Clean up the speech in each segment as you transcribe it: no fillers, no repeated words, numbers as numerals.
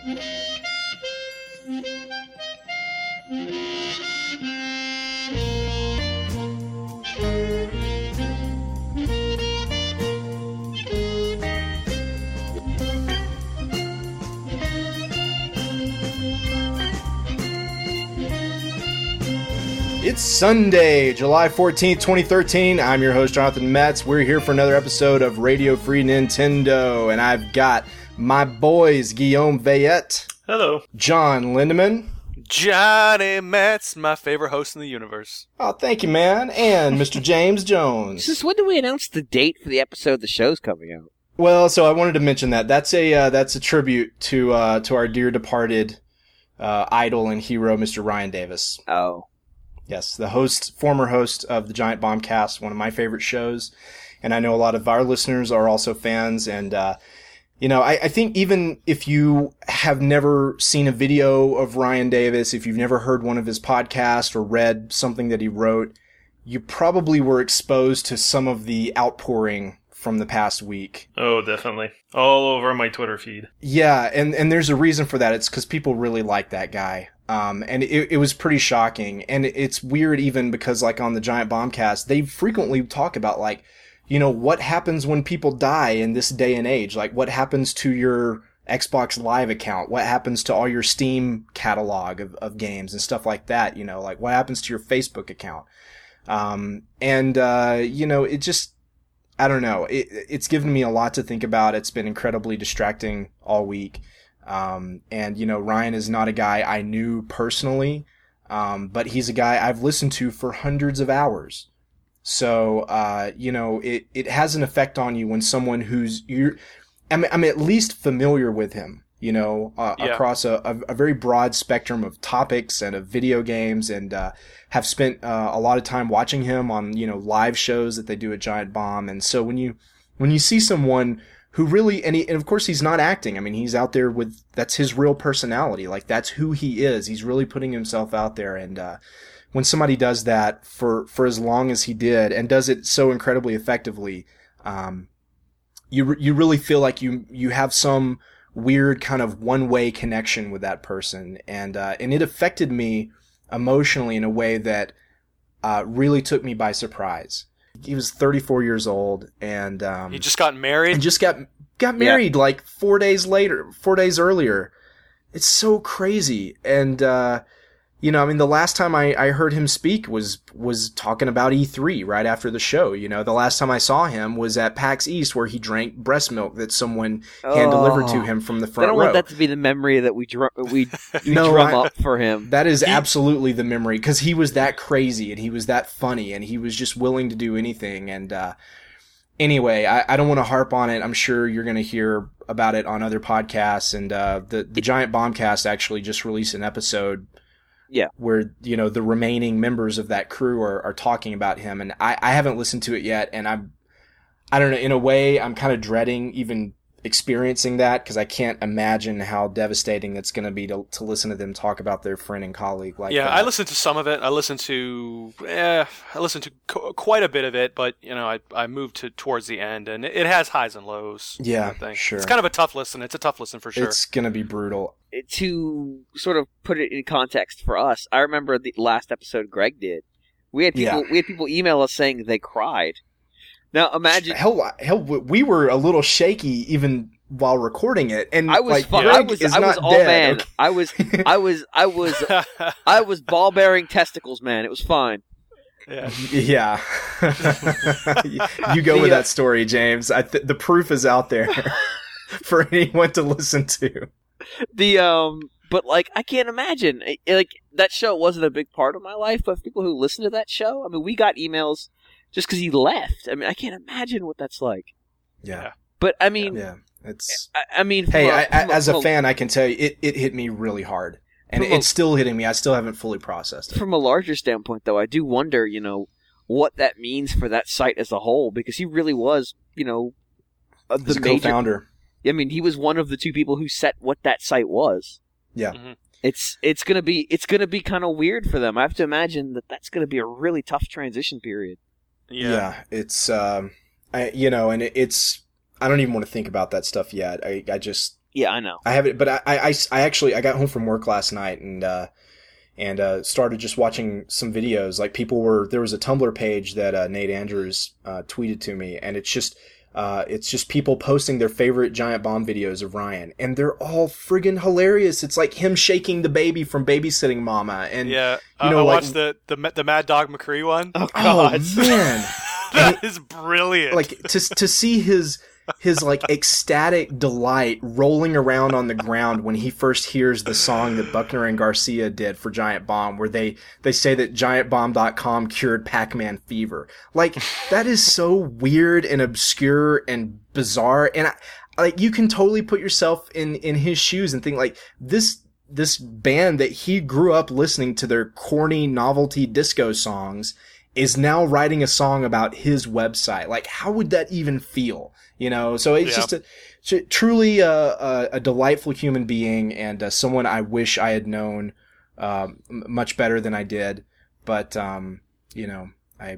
It's Sunday, July 14th, 2013. I'm your host, Jonathan Metz. We're here for another episode of Radio Free Nintendo, and I've got my boys, Guillaume Veillette. Hello. John Lindemann. Johnny Metz, my favorite host in the universe. Oh, thank you, man. And Mr. James Jones. Since when do we announce the date for the episode the show's coming out? Well, so I wanted to mention that. That's a tribute to our dear departed idol and hero, Mr. Ryan Davis. Oh. Yes, the former host of the Giant Bombcast, one of my favorite shows, and I know a lot of our listeners are also fans. And I think even if you have never seen a video of Ryan Davis, if you've never heard one of his podcasts or read something that he wrote, you probably were exposed to some of the outpouring from the past week. Oh, definitely. All over my Twitter feed. Yeah, and there's a reason for that. It's because people really like that guy. And it was pretty shocking. And it's weird even because, like, on the Giant Bombcast, they frequently talk about, like, what happens when people die in this day and age? Like, what happens to your Xbox Live account? What happens to all your Steam catalog of games and stuff like that? Like, what happens to your Facebook account? It just, I don't know. It's given me a lot to think about. It's been incredibly distracting all week. Ryan is not a guy I knew personally, but he's a guy I've listened to for hundreds of hours. So, it has an effect on you when someone I'm at least familiar with him, across a very broad spectrum of topics and of video games, and, have spent, a lot of time watching him on, live shows that they do at Giant Bomb. And so when you see someone who really, and of course he's not acting. I mean, he's out there that's his real personality. Like, that's who he is. He's really putting himself out there. And, when somebody does that for as long as he did and does it so incredibly effectively, you really feel like you have some weird kind of one-way connection with that person. And it affected me emotionally in a way that, really took me by surprise. He was 34 years old, and he just got married. And just got married like 4 days earlier. It's so crazy. And the last time I heard him speak was talking about E3 right after the show. The last time I saw him was at PAX East, where he drank breast milk that someone hand delivered to him from the front row. I don't want that to be the memory that we drum up for him. That is absolutely the memory, because he was that crazy and he was that funny and he was just willing to do anything. And anyway, I don't want to harp on it. I'm sure you're going to hear about it on other podcasts. And the Giant Bombcast actually just released an episode. Yeah, where, the remaining members of that crew are talking about him. And I haven't listened to it yet. And I don't know, in a way, I'm kind of dreading even experiencing that, because I can't imagine how devastating that's going to be to listen to them talk about their friend and colleague like that. I listened to some of it. I listened to quite a bit of it, but I moved towards the end, and it has highs and lows. Yeah, sure. It's kind of a tough listen. It's a tough listen for sure. It's going to be brutal. To sort of put it in context for us, I remember the last episode Greg did. We had people email us saying they cried. Now imagine, hell, we were a little shaky even while recording it, and I was fine. I was all dead. Man. Okay. I was ball bearing testicles, man. It was fine. Yeah. You go with that story, James. The proof is out there for anyone to listen to. But like, I can't imagine, like, that show wasn't a big part of my life, but people who listen to that show, I mean, we got emails just because he left. I mean, I can't imagine what that's like. Yeah. But I mean, it's. I mean, as a fan, I can tell you, it hit me really hard, and it's still hitting me. I still haven't fully processed it. From a larger standpoint, though, I do wonder, what that means for that site as a whole, because he really was, the co-founder. I mean, he was one of the two people who set what that site was. Yeah. Mm-hmm. It's gonna be kind of weird for them. I have to imagine that that's gonna be a really tough transition period. Yeah, it's and it's. I don't even want to think about that stuff yet. I just Yeah, I know. I have it, but I actually I got home from work last night and started just watching some videos. Like there was a Tumblr page that Nate Andrews tweeted to me, and it's just people posting their favorite Giant Bomb videos of Ryan, and they're all friggin' hilarious. It's like him shaking the baby from Babysitting Mama, and yeah, you know, I like, watched the Mad Dog McCree one. Oh God, man, That is brilliant. like to see his like ecstatic delight rolling around on the ground when he first hears the song that Buckner and Garcia did for Giant Bomb, where they say that GiantBomb.com cured Pac-Man fever. Like, that is so weird and obscure and bizarre, and like, you can totally put yourself in his shoes and think, like, this band that he grew up listening to their corny novelty disco songs is now writing a song about his website. Like, how would that even feel? You know, so it's just truly a delightful human being, and someone I wish I had known much better than I did. But you know,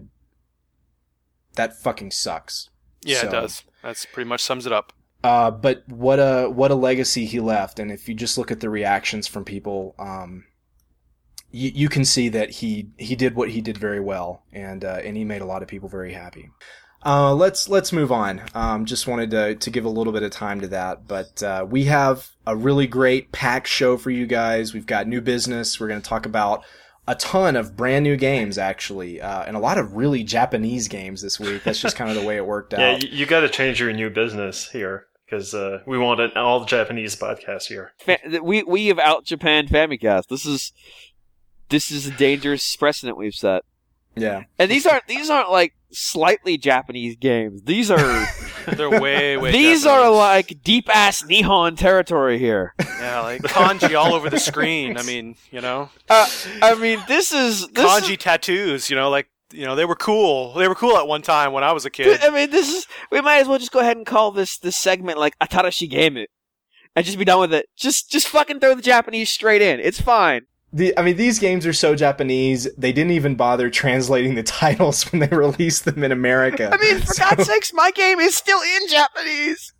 that fucking sucks. Yeah, so, it does. That's pretty much sums it up. But what a legacy he left, and if you just look at the reactions from people, you can see that he did what he did very well, and he made a lot of people very happy. Let's move on. Just wanted to give a little bit of time to that, but we have a really great packed show for you guys. We've got new business. We're going to talk about a ton of brand new games, actually, and a lot of really Japanese games this week. That's just kind of the way it worked out. Yeah, you got to change your new business here, because we want an all Japanese podcast here. We have out Japan Famicast. This is a dangerous precedent we've set. Yeah, and these aren't like slightly Japanese games. These are they're way these Japanese. are like deep ass Nihon territory here. Yeah, like kanji all over the screen. I mean, you know. I mean, this kanji tattoos. You know, like, you know, they were cool. They were cool at one time when I was a kid. I mean, we might as well just go ahead and call this segment like Atarashi Game and just be done with it. Just fucking throw the Japanese straight in. It's fine. These games are so Japanese, they didn't even bother translating the titles when they released them in America. I mean, for God's sakes, my game is still in Japanese!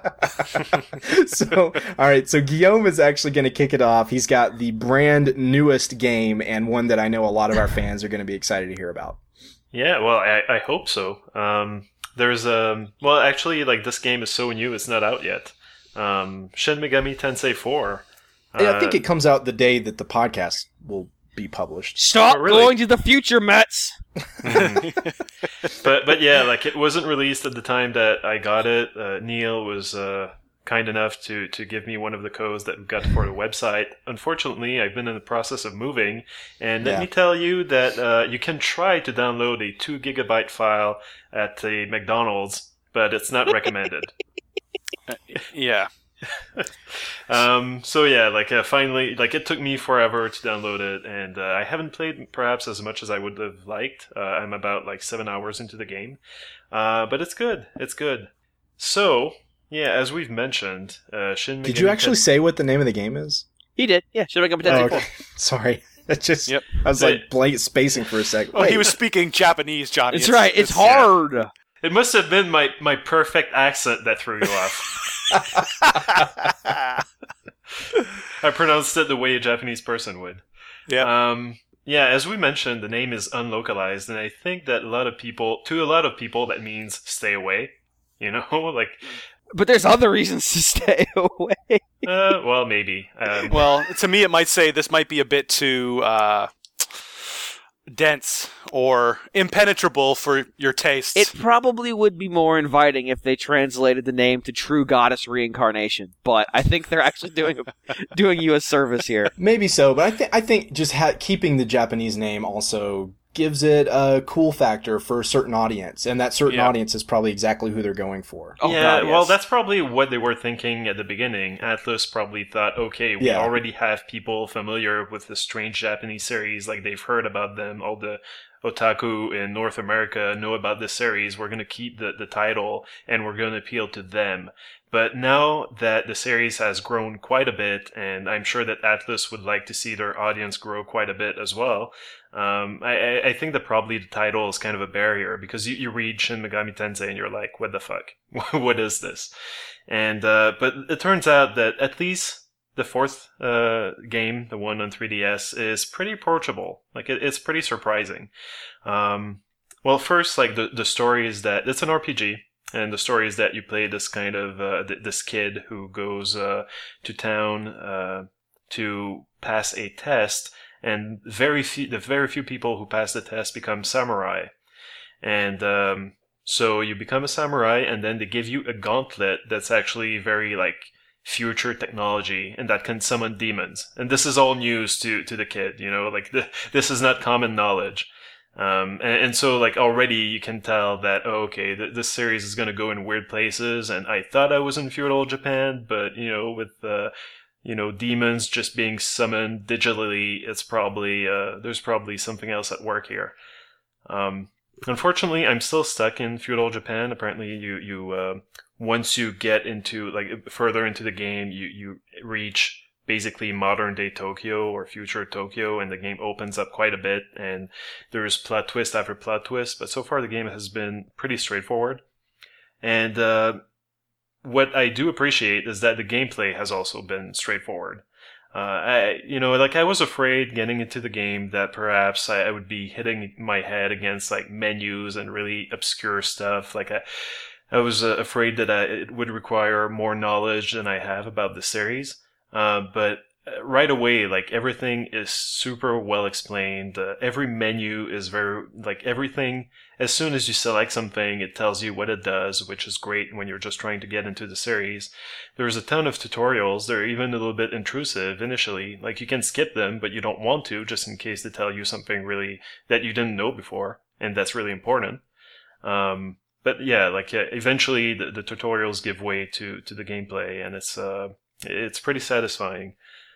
So, alright, so Guillaume is actually going to kick it off. He's got the brand newest game, and one that I know a lot of our fans are going to be excited to hear about. Yeah, well, I hope so. There's, well, actually, like, this game is so new, it's not out yet. Shin Megami Tensei 4. I think it comes out the day that the podcast will be published. Stop really? going to the future, Mets! But yeah, like, it wasn't released at the time that I got it. Neil was kind enough to give me one of the codes that we got for the website. Unfortunately, I've been in the process of moving, and let me tell you that you can try to download a 2 gigabyte file at a McDonald's, but it's not recommended. Yeah. So yeah, like finally, like, it took me forever to download it, and I haven't played perhaps as much as I would have liked. I'm about like 7 hours into the game, but it's good. It's good. So yeah, as we've mentioned, Shin Megami. Did you actually say what the name of the game is? He did, yeah. Shin Megami Tensei 4. Okay. Sorry, that just Yep. I was like blank spacing for a second. Well, he was speaking Japanese, Johnny. It's right. It's hard. It must have been my perfect accent that threw you off. I pronounced it the way a Japanese person would. Yeah. Yeah, as we mentioned, the name is unlocalized, and I think that to a lot of people, that means stay away. You know, like. But there's other reasons to stay away. Well, maybe. Well, to me, it might say this might be a bit too dense or impenetrable for your tastes. It probably would be more inviting if they translated the name to True Goddess Reincarnation, but I think they're actually doing you a service here. Maybe so, but I think just keeping the Japanese name also gives it a cool factor for a certain audience, and that certain audience is probably exactly who they're going for. Oh, yeah, God, yes. Well, that's probably what they were thinking at the beginning. Atlus probably thought, okay, we already have people familiar with the strange Japanese series, like they've heard about them, all the otaku in North America know about this series, we're going to keep the title and we're going to appeal to them. But now that the series has grown quite a bit, and I'm sure that Atlus would like to see their audience grow quite a bit as well, I think that probably the title is kind of a barrier, because you read Shin Megami Tensei and you're like, what the fuck? What is this? And but it turns out that at least the fourth game, the one on 3DS, is pretty approachable. Like it's pretty surprising. Well, first, like the story is that it's an RPG. And the story is that you play this kind of this kid who goes to town to pass a test, and the very few people who pass the test become samurai. And so you become a samurai, and then they give you a gauntlet that's actually very like future technology, and that can summon demons. And this is all news to the kid, you know, like this is not common knowledge. And so like already you can tell that, oh, okay, this series is going to go in weird places, and I thought I was in feudal Japan, but you know, with demons just being summoned digitally, it's probably there's probably something else at work here. Unfortunately, I'm still stuck in feudal Japan. Apparently, you once you get into like further into the game, you reach basically modern day Tokyo or future Tokyo, and the game opens up quite a bit, and there's plot twist after plot twist, but so far the game has been pretty straightforward. And what I do appreciate is that the gameplay has also been straightforward. I was afraid getting into the game that perhaps I would be hitting my head against like menus and really obscure stuff. Like I was afraid that it would require more knowledge than I have about the series. But right away, like everything is super well explained. Every menu is very, like everything, as soon as you select something, it tells you what it does, which is great when you're just trying to get into the series. There's a ton of tutorials. They're even a little bit intrusive initially. Like you can skip them, but you don't want to, just in case they tell you something really that you didn't know before, and that's really important. But yeah, eventually the tutorials give way to the gameplay, and it's pretty satisfying.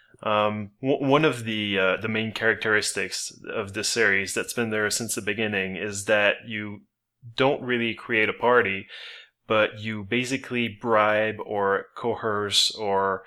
One of the main characteristics of this series that's been there since the beginning is that you don't really create a party, but you basically bribe or coerce or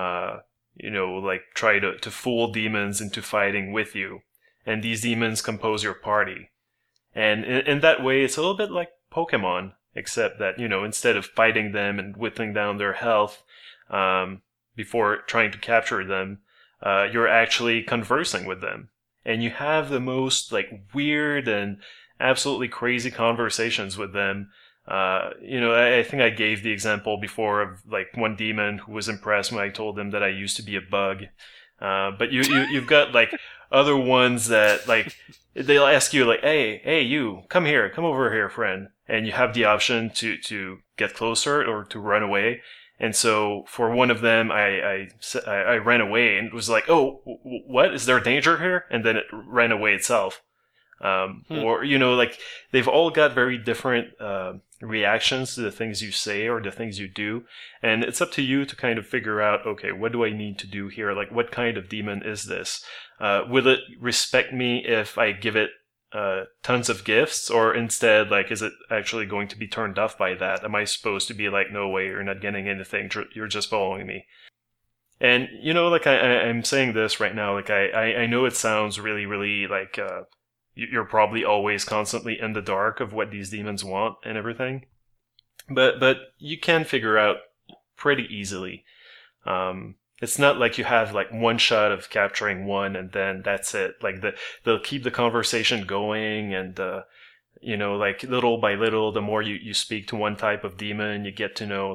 try to fool demons into fighting with you, and these demons compose your party. And in that way, it's a little bit like Pokemon, except that instead of fighting them and whittling down their health before trying to capture them, you're actually conversing with them. And you have the most weird and absolutely crazy conversations with them. I think I gave the example before of one demon who was impressed when I told him that I used to be a bug. But you've got other ones that they'll ask you hey, you, come over here, friend. And you have the option to get closer or to run away. And so for one of them, I ran away and was like, oh, what? Is there danger here? And then it ran away itself. Or, they've all got very different reactions to the things you say or the things you do. And it's up to you to kind of figure out, okay, what do I need to do here? What kind of demon is this? Will it respect me if I give it tons of gifts, or instead, is it actually going to be turned off by that? Am I supposed to be no way, you're not getting anything, you're just following me? And, I'm saying this right now, I know it sounds really, really, you're probably always constantly in the dark of what these demons want and everything. But you can figure out pretty easily. It's not like you have one shot of capturing one and then that's it. They'll keep the conversation going, and little by little, the more you speak to one type of demon, you get to know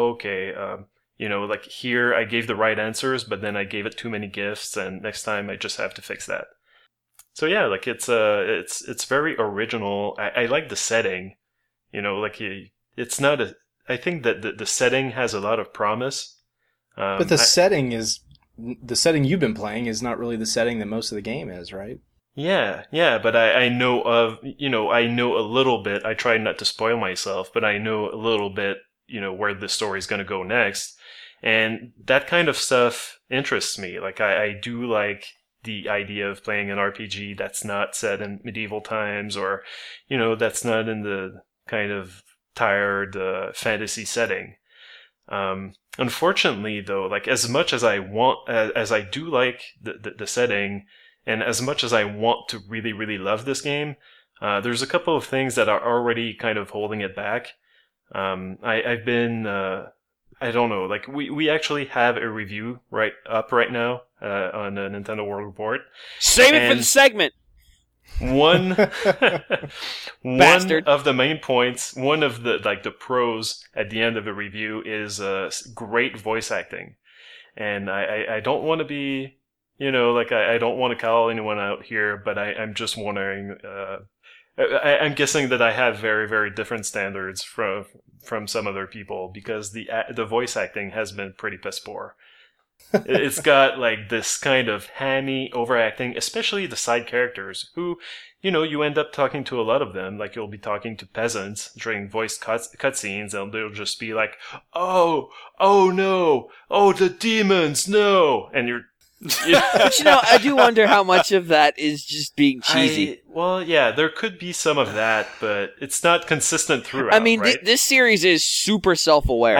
here I gave the right answers, but then I gave it too many gifts, and next time I just have to fix that. So yeah, it's very original. I like the setting. It's not I think that the setting has a lot of promise. But the setting you've been playing is not really the setting that most of the game is, right? Yeah, but I know I know a little bit. I try not to spoil myself, but I know a little bit, where the story's going to go next. And that kind of stuff interests me. I do like the idea of playing an RPG that's not set in medieval times, or, that's not in the kind of tired fantasy setting. Unfortunately, though, like as much as as I do like the setting, and as much as I want to really, really love this game, there's a couple of things that are already kind of holding it back. I've been, I don't know, like we actually have a review right now on the Nintendo World Report. Save it for the segment. One Bastard. of the main points, one of the pros at the end of the review is great voice acting. And I don't want to be, I don't want to call anyone out here, but I'm just wondering, I'm guessing that I have very, very different standards from some other people, because the voice acting has been pretty piss poor. It's got like this kind of hammy overacting, especially the side characters who, you end up talking to a lot of them. Like you'll be talking to peasants during voice cutscenes, and they'll just be like, oh no, oh the demons, no, and you're. But I do wonder how much of that is just being cheesy. Well, yeah, there could be some of that, but it's not consistent throughout. I mean, right? this series is super self-aware.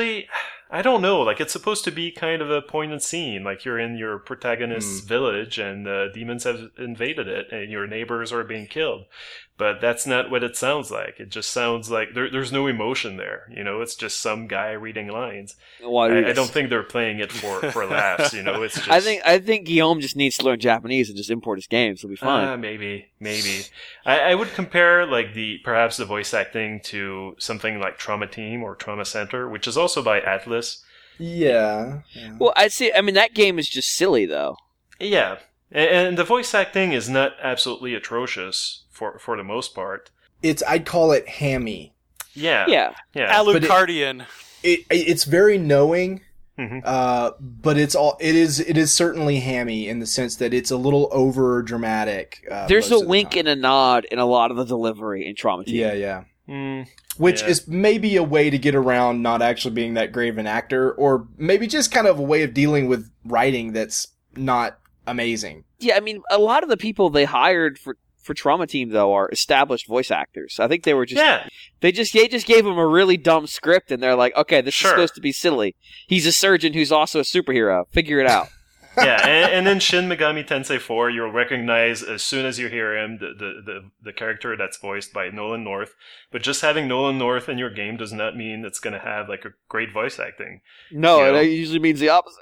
I don't know. Like, it's supposed to be kind of a poignant scene. Like, you're in your protagonist's village, and demons have invaded it, and your neighbors are being killed. But that's not what it sounds like. It just sounds like there's no emotion there. It's just some guy reading lines. I don't think they're playing it for laughs. It's just. I think Guillaume just needs to learn Japanese and just import his games. It'll be fine. Maybe. I would compare perhaps the voice acting to something like Trauma Team or Trauma Center, which is also by Atlas. Yeah. Well, I'd say. I mean, that game is just silly, though. Yeah, and the voice acting is not absolutely atrocious for the most part. I'd call it hammy. Yeah. Alucardian. It's very knowing, Mm-hmm. but it is certainly hammy in the sense that it's a little over dramatic. There's a wink and a nod in a lot of the delivery in Trauma Team. Yeah. Which is maybe a way to get around not actually being that great of an actor, or maybe just kind of a way of dealing with writing that's not amazing. Yeah, I mean, a lot of the people they hired for Trauma Team, though, are established voice actors. I think they were just... Yeah. They just gave him a really dumb script, and they're like, okay, this is supposed to be silly. He's a surgeon who's also a superhero. Figure it out. Yeah, and in Shin Megami Tensei 4, you'll recognize as soon as you hear him the character that's voiced by Nolan North. But just having Nolan North in your game does not mean it's going to have like a great voice acting. No, it usually means the opposite.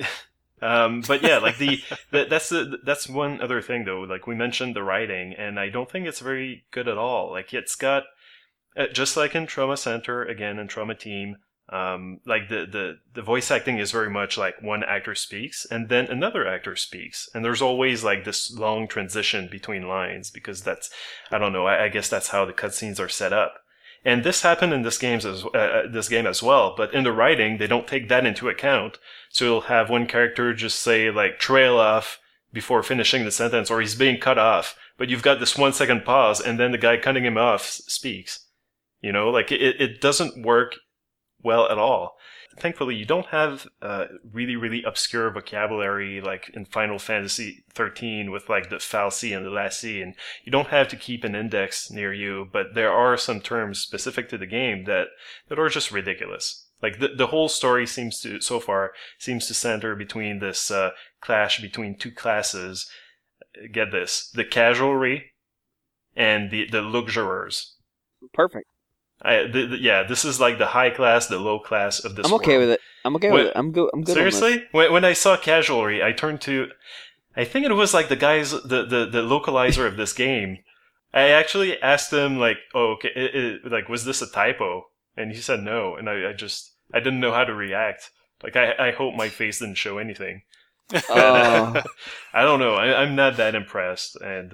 But yeah, like that's one other thing though. Like we mentioned the writing, and I don't think it's very good at all. Like it's got just like in Trauma Center, again in Trauma Team. Like the voice acting is very much like one actor speaks and then another actor speaks, and there's always like this long transition between lines, because that's, I don't know, I guess that's how the cutscenes are set up. And this happened in this game as well, but in the writing they don't take that into account. So you'll have one character just say like trail off before finishing the sentence, or he's being cut off, but you've got this 1 second pause, and then the guy cutting him off speaks. Like it doesn't work well at all. Thankfully, you don't have really, really obscure vocabulary like in Final Fantasy 13 with like the fal'C and the la'C, and you don't have to keep an index near you, but there are some terms specific to the game that are just ridiculous. Like the whole story seems to center between this clash between two classes. Get this, the casualry and the luxurers. Perfect. This is like the high class, the low class of this. I'm okay with it. I'm good. I'm good. Seriously, when I saw casualry, I turned to, I think it was like the guys, the localizer of this game. I actually asked him like, "Oh, okay, like was this a typo?" And he said no, and I didn't know how to react. Like I hope my face didn't show anything. I don't know. I'm not that impressed, and.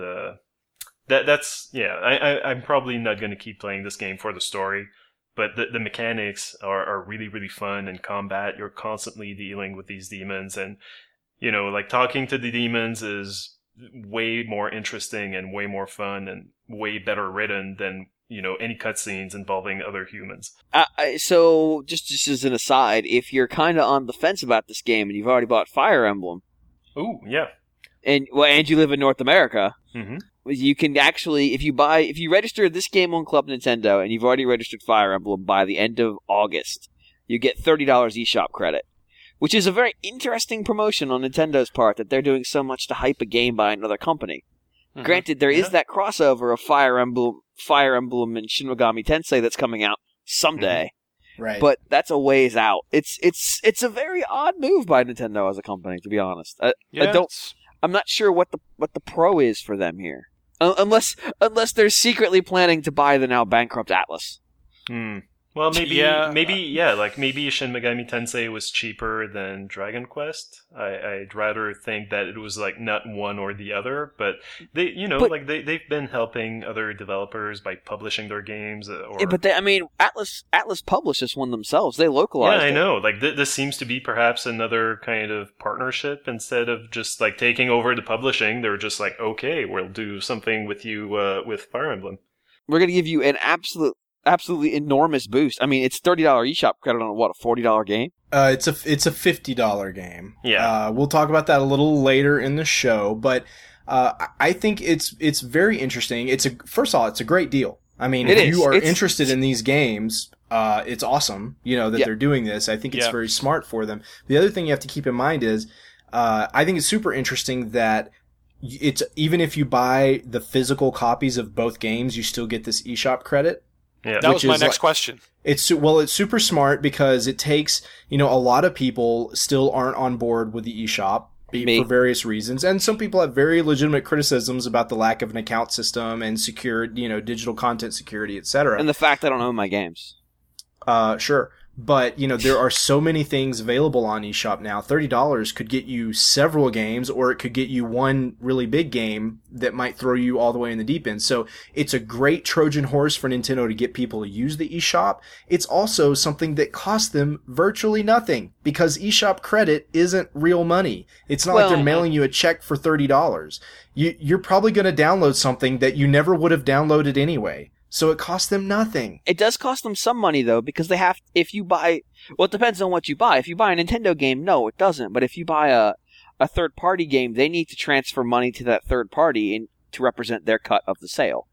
I'm probably not going to keep playing this game for the story, but the mechanics are really, really fun. In combat, you're constantly dealing with these demons, and, like talking to the demons is way more interesting and way more fun and way better written than, any cutscenes involving other humans. So, just as an aside, if you're kind of on the fence about this game and you've already bought Fire Emblem... Ooh, yeah. and you live in North America, Mm-hmm. you can actually, if you register this game on Club Nintendo and you've already registered Fire Emblem by the end of August, you get $30 eShop credit, which is a very interesting promotion on Nintendo's part that they're doing so much to hype a game by another company. Mm-hmm. Granted, there is that crossover of Fire Emblem and Shin Megami Tensei that's coming out someday. Mm-hmm. Right. But that's a ways out. It's a very odd move by Nintendo as a company, to be honest. I'm not sure what the pro is for them here, unless they're secretly planning to buy the now bankrupt Atlus. Well, maybe Shin Megami Tensei was cheaper than Dragon Quest. I'd rather think that it was like not one or the other, but they've been helping other developers by publishing their games. Atlus published this one themselves. They localized. Yeah, I it. know. Like this seems to be perhaps another kind of partnership instead of just like taking over the publishing. They're just like, okay, we'll do something with you with Fire Emblem. We're gonna give you an absolutely enormous boost. I mean, it's $30 eShop credit on a $40 game? It's a $50 game. Yeah. We'll talk about that a little later in the show, but I think it's very interesting. First of all, it's a great deal. I mean, if you are interested in these games, it's awesome, that they're doing this. I think it's very smart for them. The other thing you have to keep in mind is, I think it's super interesting that it's even if you buy the physical copies of both games, you still get this eShop credit. Yeah, that was my next question. It's super smart because it takes, a lot of people still aren't on board with the eShop for various reasons. And some people have very legitimate criticisms about the lack of an account system and secure, digital content security, etc. And the fact I don't own my games. Sure. But, there are so many things available on eShop now. $30 could get you several games, or it could get you one really big game that might throw you all the way in the deep end. So it's a great Trojan horse for Nintendo to get people to use the eShop. It's also something that costs them virtually nothing because eShop credit isn't real money. It's not like they're mailing you a check for $30. You're probably going to download something that you never would have downloaded anyway. So it costs them nothing. It does cost them some money, though, because they have, if you buy, well, it depends on what you buy. If you buy a Nintendo game, no, it doesn't. But if you buy a third-party game, they need to transfer money to that third party to represent their cut of the sale.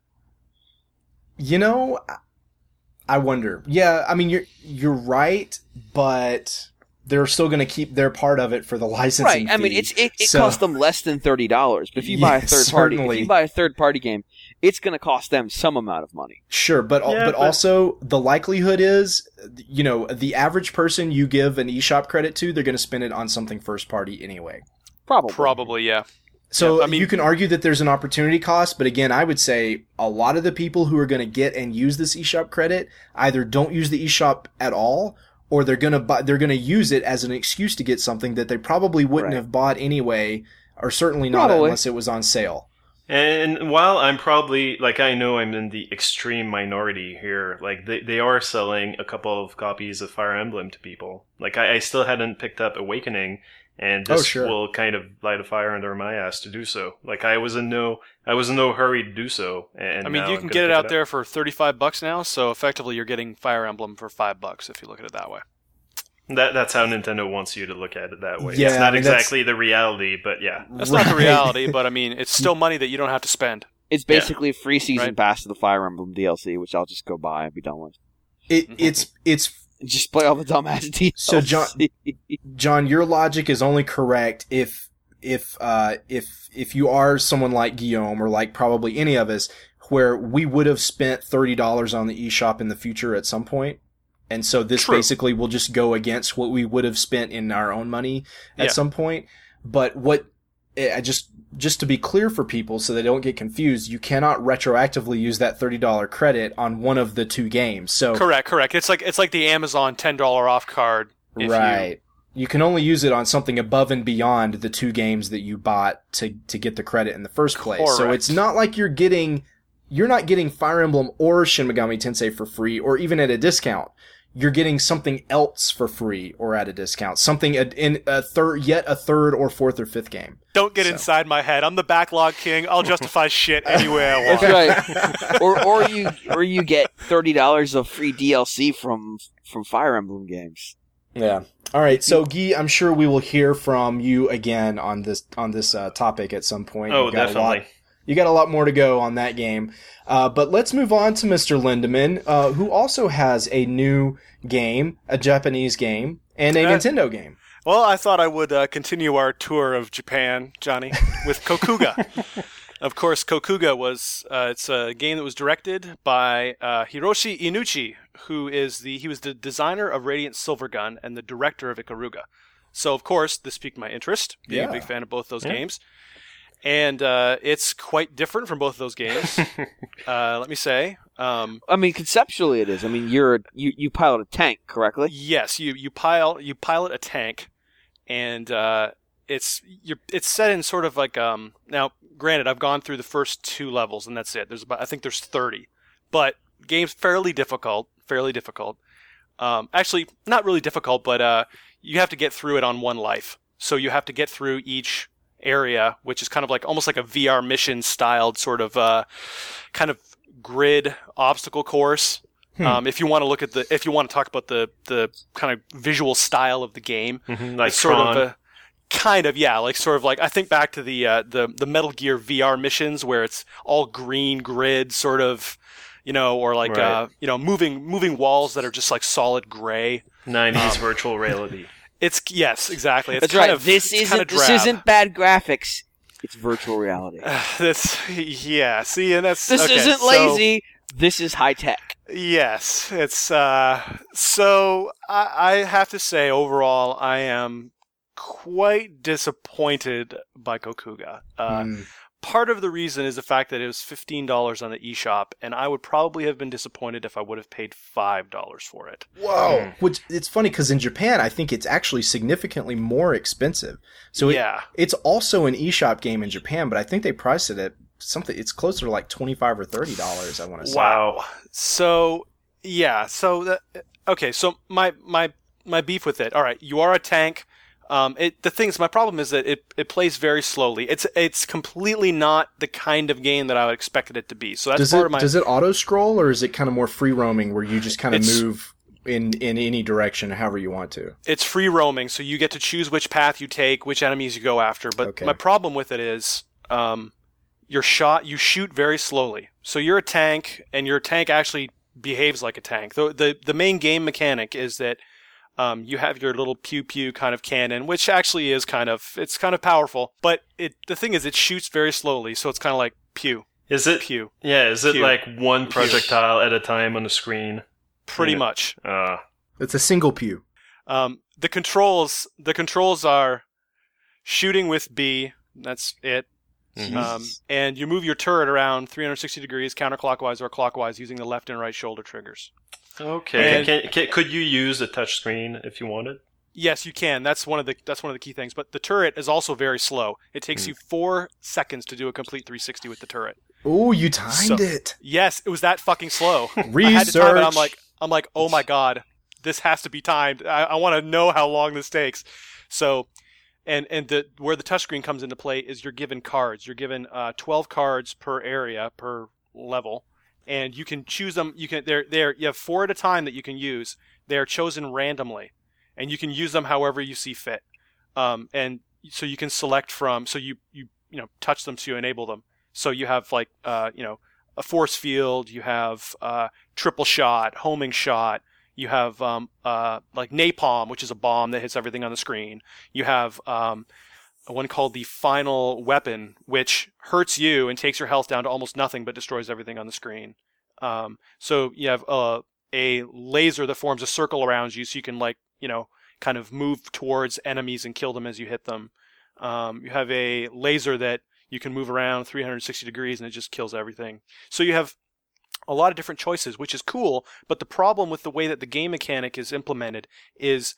I wonder. Yeah, I mean, you're right, but they're still going to keep their part of it for the licensing fee. Right, I mean, it costs them less than $30. But if you buy a third-party game, it's going to cost them some amount of money. Sure, but also the likelihood is, the average person you give an eShop credit to, they're going to spend it on something first party anyway. Probably, yeah. So you can argue that there's an opportunity cost, but again, I would say a lot of the people who are going to get and use this eShop credit either don't use the eShop at all, or they're going to use it as an excuse to get something that they probably wouldn't have bought anyway, or certainly not unless it was on sale. And while I'm probably, I know I'm in the extreme minority here, they are selling a couple of copies of Fire Emblem to people. I still hadn't picked up Awakening, and this will kind of light a fire under my ass to do so. I was in no hurry to do so. And I mean, you can get it out there for $35 now, so effectively you're getting Fire Emblem for $5 if you look at it that way. That's how Nintendo wants you to look at it that way. Yeah, it's not exactly the reality, but yeah. That's not the reality, but I mean, it's still money that you don't have to spend. It's basically a free season pass to the Fire Emblem DLC, which I'll just go buy and be done with. It's just play all the dumbass DLC. So John, your logic is only correct if you are someone like Guillaume or like probably any of us, where we would have spent $30 on the eShop in the future at some point. And so this basically will just go against what we would have spent in our own money at some point. But just to be clear for people so they don't get confused, you cannot retroactively use that $30 credit on one of the two games. So correct. It's like the Amazon $10 off card. Right. You can only use it on something above and beyond the two games that you bought to get the credit in the first place. Correct. So it's not like you're not getting Fire Emblem or Shin Megami Tensei for free or even at a discount. You're getting something else for free or at a discount. Something in a third or fourth or fifth game. Don't get inside my head. I'm the backlog king. I'll justify shit any way I want. That's right. or you get $30 of free DLC from Fire Emblem games. Yeah. All right, so Guy, I'm sure we will hear from you again on this topic at some point. Oh, definitely. You got a lot more to go on that game. But let's move on to Mr. Lindemann, who also has a new game, a Japanese game, and a Nintendo game. Well, I thought I would continue our tour of Japan, Johnny, with Kokuga. Of course, Kokuga it's a game that was directed by Hiroshi Inuchi, who he was the designer of Radiant Silvergun and the director of Ikaruga. So, of course, this piqued my interest, being a big fan of both those games. And it's quite different from both of those games, let me say. I mean, conceptually it is. I mean, you pilot a tank, correctly? Yes, you pilot a tank, and it's set in sort of like now. Granted, I've gone through the first 2 levels, and that's it. I think there's 30, but game's fairly difficult. Actually, not really difficult, but you have to get through it on 1 life. So you have to get through each area, which is kind of like almost like a VR mission styled sort of kind of grid obstacle course. If you want to talk about the kind of visual style of the game, like sort Tron. of I think back to the Metal Gear VR missions where it's all green grid sort of, or like right. moving walls that are just like solid gray. 90s virtual reality. Yes, exactly. It's That's right. This isn't bad graphics. It's virtual reality. See, and that's this isn't lazy. This is high tech. Yes, it's so I have to say overall I am quite disappointed by Kokuga. Part of the reason is the fact that it was $15 on the eShop, and I would probably have been disappointed if I would have paid $5 for it. Whoa! Which it's funny because in Japan, I think it's actually significantly more expensive. So it's also an eShop game in Japan, but I think they priced it at something. It's closer to like $25 or $30. I want to say. Wow. So okay. So my beef with it. All right, you are a tank. The thing is, my problem is that it plays very slowly. It's completely not the kind of game that I would expected it to be. So that's Does it auto scroll, or is it kind of more free roaming where you just kind of move in any direction, however you want to? It's free roaming, so you get to choose which path you take, which enemies you go after. But my problem with it is, you shoot very slowly. So you're a tank, and your tank actually behaves like a tank. The main game mechanic is that you have your little pew-pew kind of cannon, which actually is kind of powerful. But the thing is, it shoots very slowly, so it's kind of like pew. Is it? Pew. Yeah, is it pew. Like one projectile at a time on the screen? Pretty much. It's a single pew. The controls are shooting with B, that's it. And you move your turret around 360 degrees counterclockwise or clockwise using the left and right shoulder triggers. Okay. Could you use a touch screen if you wanted? Yes, you can. That's one of the key things. But the turret is also very slow. It takes you 4 seconds to do a complete 360 with the turret. Oh, you timed it. Yes, it was that fucking slow. Research. I had to time it. I'm like, oh my god, this has to be timed. I want to know how long this takes. So, and where the touchscreen comes into play is you're given cards. You're given 12 cards per area per level. And you can choose them. You have 4 at a time that you can use. They are chosen randomly, and you can use them however you see fit. And so you can select from. So you touch them to enable them. So you have like a force field. You have triple shot, homing shot. You have like napalm, which is a bomb that hits everything on the screen. You have one called the final weapon, which hurts you and takes your health down to almost nothing but destroys everything on the screen. So you have a laser that forms a circle around you so you can kind of move towards enemies and kill them as you hit them. You have a laser that you can move around 360 degrees and it just kills everything. So you have a lot of different choices, which is cool, but the problem with the way that the game mechanic is implemented is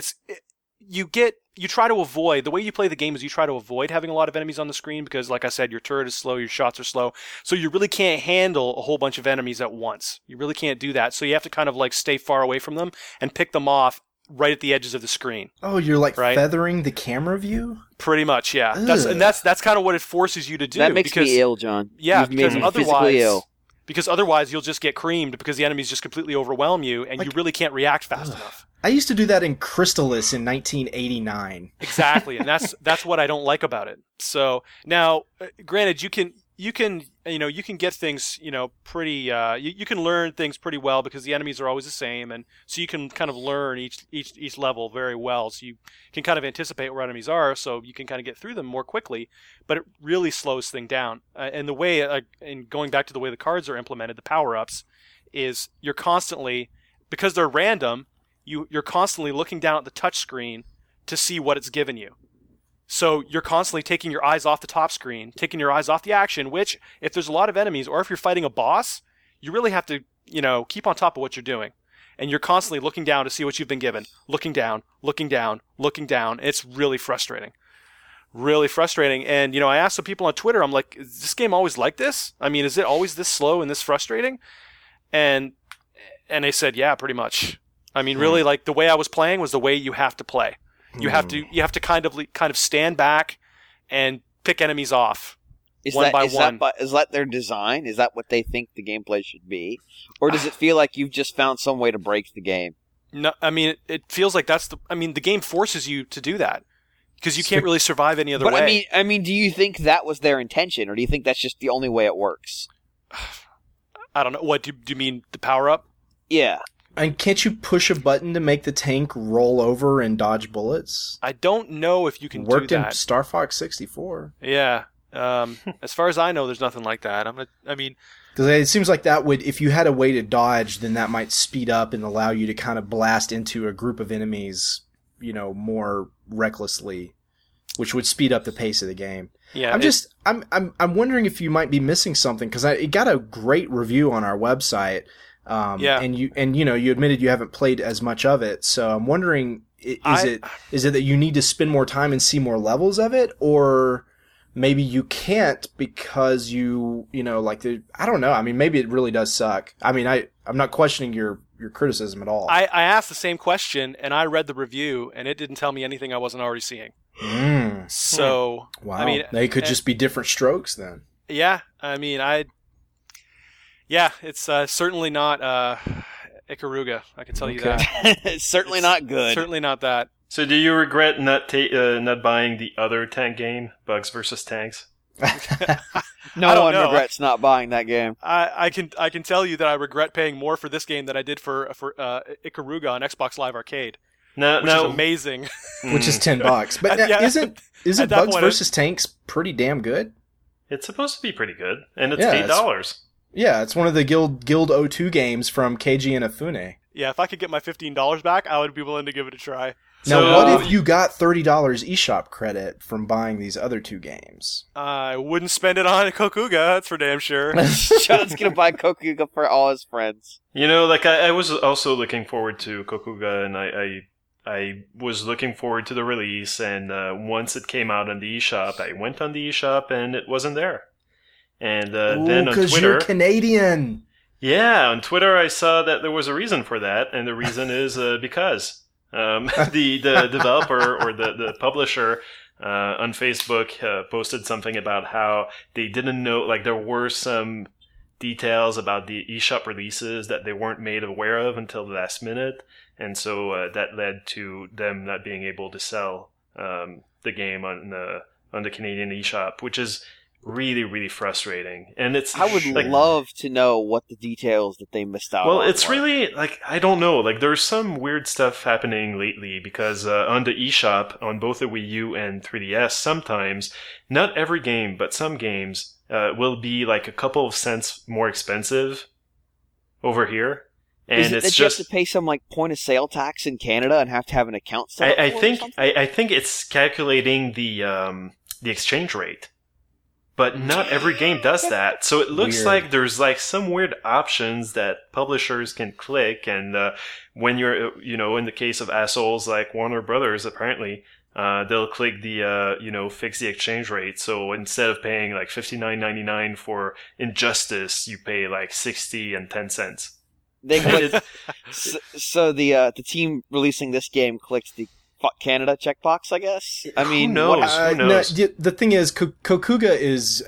you try to avoid, the way you play the game is you try to avoid having a lot of enemies on the screen because, like I said, your turret is slow, your shots are slow, so you really can't handle a whole bunch of enemies at once. You really can't do that, so you have to kind of like stay far away from them and pick them off right at the edges of the screen. Oh, you're like feathering the camera view? Pretty much, yeah. That's kind of what it forces you to do. That makes me ill, John. Yeah, You've made me physically ill. Because otherwise you'll just get creamed because the enemies just completely overwhelm you and you really can't react fast enough. I used to do that in Crystalis in 1989. Exactly, and that's what I don't like about it. So now, granted, you can get things pretty. You can learn things pretty well because the enemies are always the same, and so you can kind of learn each level very well. So you can kind of anticipate where enemies are, so you can kind of get through them more quickly. But it really slows things down. And the way, and going back to the way the cards are implemented, the power-ups, is you're constantly, because they're random, you're constantly looking down at the touch screen to see what it's given you. So you're constantly taking your eyes off the top screen, taking your eyes off the action, which, if there's a lot of enemies, or if you're fighting a boss, you really have to, keep on top of what you're doing. And you're constantly looking down to see what you've been given. Looking down, looking down, looking down. It's really frustrating. Really frustrating. And, I asked some people on Twitter, I'm like, is this game always like this? I mean, is it always this slow and this frustrating? And they said, yeah, pretty much. I mean, really, like, the way I was playing was the way you have to play. You have to kind of stand back and pick enemies off one by one. Is that their design? Is that what they think the gameplay should be? Or does it feel like you've just found some way to break the game? No, I mean, it feels like the game forces you to do that because you can't really survive any other way. I mean, do you think that was their intention, or do you think that's just the only way it works? I don't know. What do you mean, the power up? Yeah. And can't you push a button to make the tank roll over and dodge bullets? I don't know if you can do that. Worked in Star Fox 64. Yeah. As far as I know, there's nothing like that. Because it seems like that would, if you had a way to dodge, then that might speed up and allow you to kind of blast into a group of enemies, more recklessly, which would speed up the pace of the game. Yeah. I'm wondering if you might be missing something, because it got a great review on our website. And you admitted you haven't played as much of it, so I'm wondering, is it that you need to spend more time and see more levels of it, or maybe you can't because I don't know. I mean, maybe it really does suck. I mean, I'm not questioning your criticism at all. I asked the same question, and I read the review, and it didn't tell me anything I wasn't already seeing. So, wow. I mean, they could just be different strokes then. Yeah, I mean, it's certainly not Ikaruga. I can tell you that. It's certainly not good. Certainly not that. So, do you regret not buying the other tank game, Bugs vs. Tanks? No one regrets not buying that game. I can tell you that I regret paying more for this game than I did for Ikaruga on Xbox Live Arcade. Which is amazing. Which is $10. But isn't Bugs vs. Tanks pretty damn good? It's supposed to be pretty good, and it's $8. Yeah, it's one of the Guild O2 games from Keiji Inafune. Yeah, if I could get my $15 back, I would be willing to give it a try. Now, what if you got $30 eShop credit from buying these other two games? I wouldn't spend it on Kokuga, that's for damn sure. John's going to buy Kokuga for all his friends. I was also looking forward to Kokuga, and I was looking forward to the release, and once it came out on the eShop, I went on the eShop, and it wasn't there. And then on Twitter, because you're Canadian. Yeah, on Twitter I saw that there was a reason for that, and the reason is because the developer or the publisher on Facebook posted something about how they didn't know, like there were some details about the eShop releases that they weren't made aware of until the last minute, and so that led to them not being able to sell the game on the Canadian eShop, which is really, really frustrating. And I would love to know what the details that they missed out on. Well, it's really, I don't know. There's some weird stuff happening lately because on the eShop, on both the Wii U and 3DS, sometimes, not every game, but some games will be a couple of cents more expensive over here. And is it that you have to pay some point of sale tax in Canada and have to have an account set up I think it's calculating the exchange rate. But not every game does that. So it looks like there's some weird options that publishers can click. And when you're, in the case of assholes like Warner Brothers, apparently, they'll click the, fix the exchange rate. So instead of paying $59.99 for Injustice, you pay $60 and 10 cents. So the team releasing this game clicked the fuck Canada checkbox, I guess. I mean, who knows? Who knows? No, the thing is, Kokuga is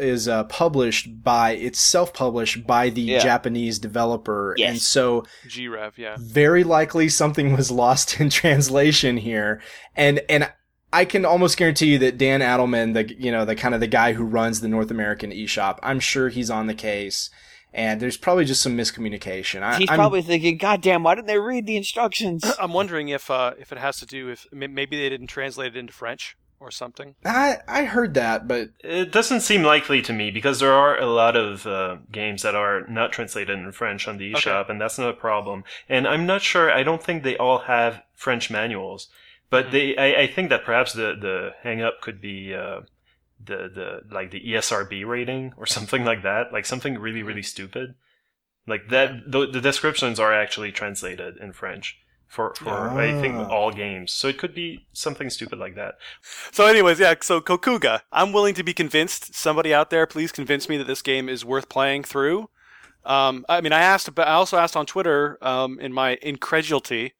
self-published by the Japanese developer, and so G-Rev, very likely something was lost in translation here, and I can almost guarantee you that Dan Adelman, the guy who runs the North American eShop, I'm sure he's on the case. And there's probably just some miscommunication. He's probably thinking, God damn, why didn't they read the instructions? I'm wondering if it has to do with maybe they didn't translate it into French or something. I heard that, but it doesn't seem likely to me because there are a lot of games that are not translated in French on the eShop, and that's not a problem. And I'm not sure. I don't think they all have French manuals, but I think that perhaps the hang up could be the ESRB rating or something like that, like something really, really stupid. Like that, the descriptions are actually translated in French for I think all games. So it could be something stupid like that. So anyways, so Kokuga. I'm willing to be convinced. Somebody out there, please convince me that this game is worth playing through. I also asked on Twitter, in my incredulity,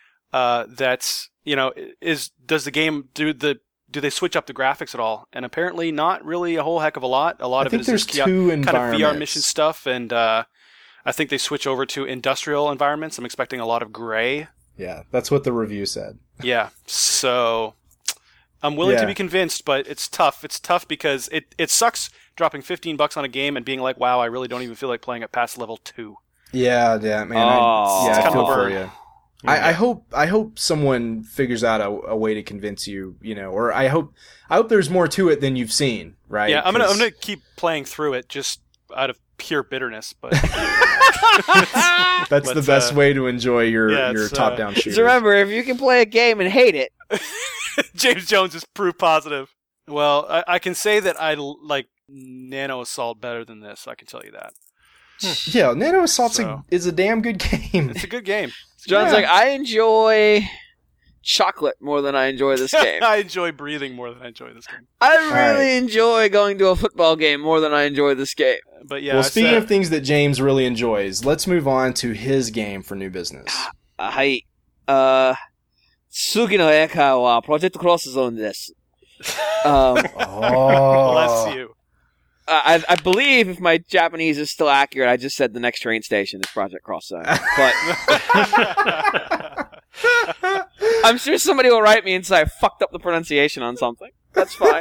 does the game do they switch up the graphics at all? And apparently not really a whole heck of a lot. A lot of it is just kind of VR mission stuff, and I think they switch over to industrial environments. I'm expecting a lot of gray. Yeah, that's what the review said. Yeah, so I'm willing to be convinced, but it's tough. It's tough because it sucks dropping $15 on a game and being like, wow, I really don't even feel like playing it past level 2. Yeah, man. I feel for you. I hope someone figures out a way to convince you, or I hope there's more to it than you've seen, right? Yeah, I'm gonna keep playing through it just out of pure bitterness, but that's the best way to enjoy your top-down shooter. So remember, if you can play a game and hate it, James Jones is proof positive. Well, I can say that I like Nano Assault better than this. I can tell you that. Yeah, Nano Assault is a damn good game. It's a good game. John's like, I enjoy chocolate more than I enjoy this game. I enjoy breathing more than I enjoy this game. I really enjoy going to a football game more than I enjoy this game. But yeah. Well, speaking of things that James really enjoys, let's move on to his game for new business. はい。次の映画はプロジェクトクロスゾーンです。 Bless you. I believe if my Japanese is still accurate, I just said the next train station is Project Cross Zone. But I'm sure somebody will write me and say I fucked up the pronunciation on something. That's fine.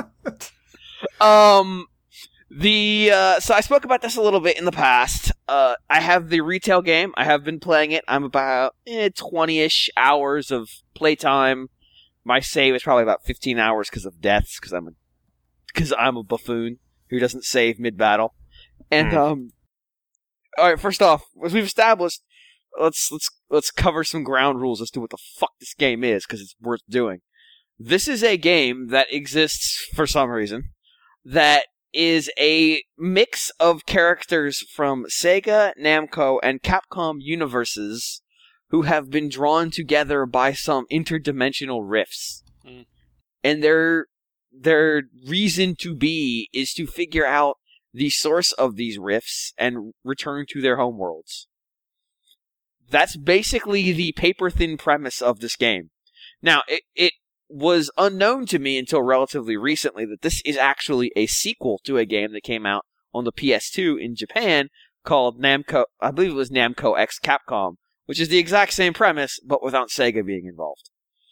So I spoke about this a little bit in the past. I have the retail game. I have been playing it. I'm about 20-ish hours of playtime. My save is probably about 15 hours because of deaths, because I'm a buffoon who doesn't save mid-battle. And, alright, first off, as we've established, let's cover some ground rules as to what the fuck this game is, because it's worth doing. This is a game that exists, for some reason, that is a mix of characters from Sega, Namco, and Capcom universes who have been drawn together by some interdimensional rifts. And their reason to be is to figure out the source of these rifts and return to their homeworlds. That's basically the paper-thin premise of this game. Now, it was unknown to me until relatively recently that this is actually a sequel to a game that came out on the PS2 in Japan called Namco, I believe it was Namco X Capcom, which is the exact same premise, but without Sega being involved.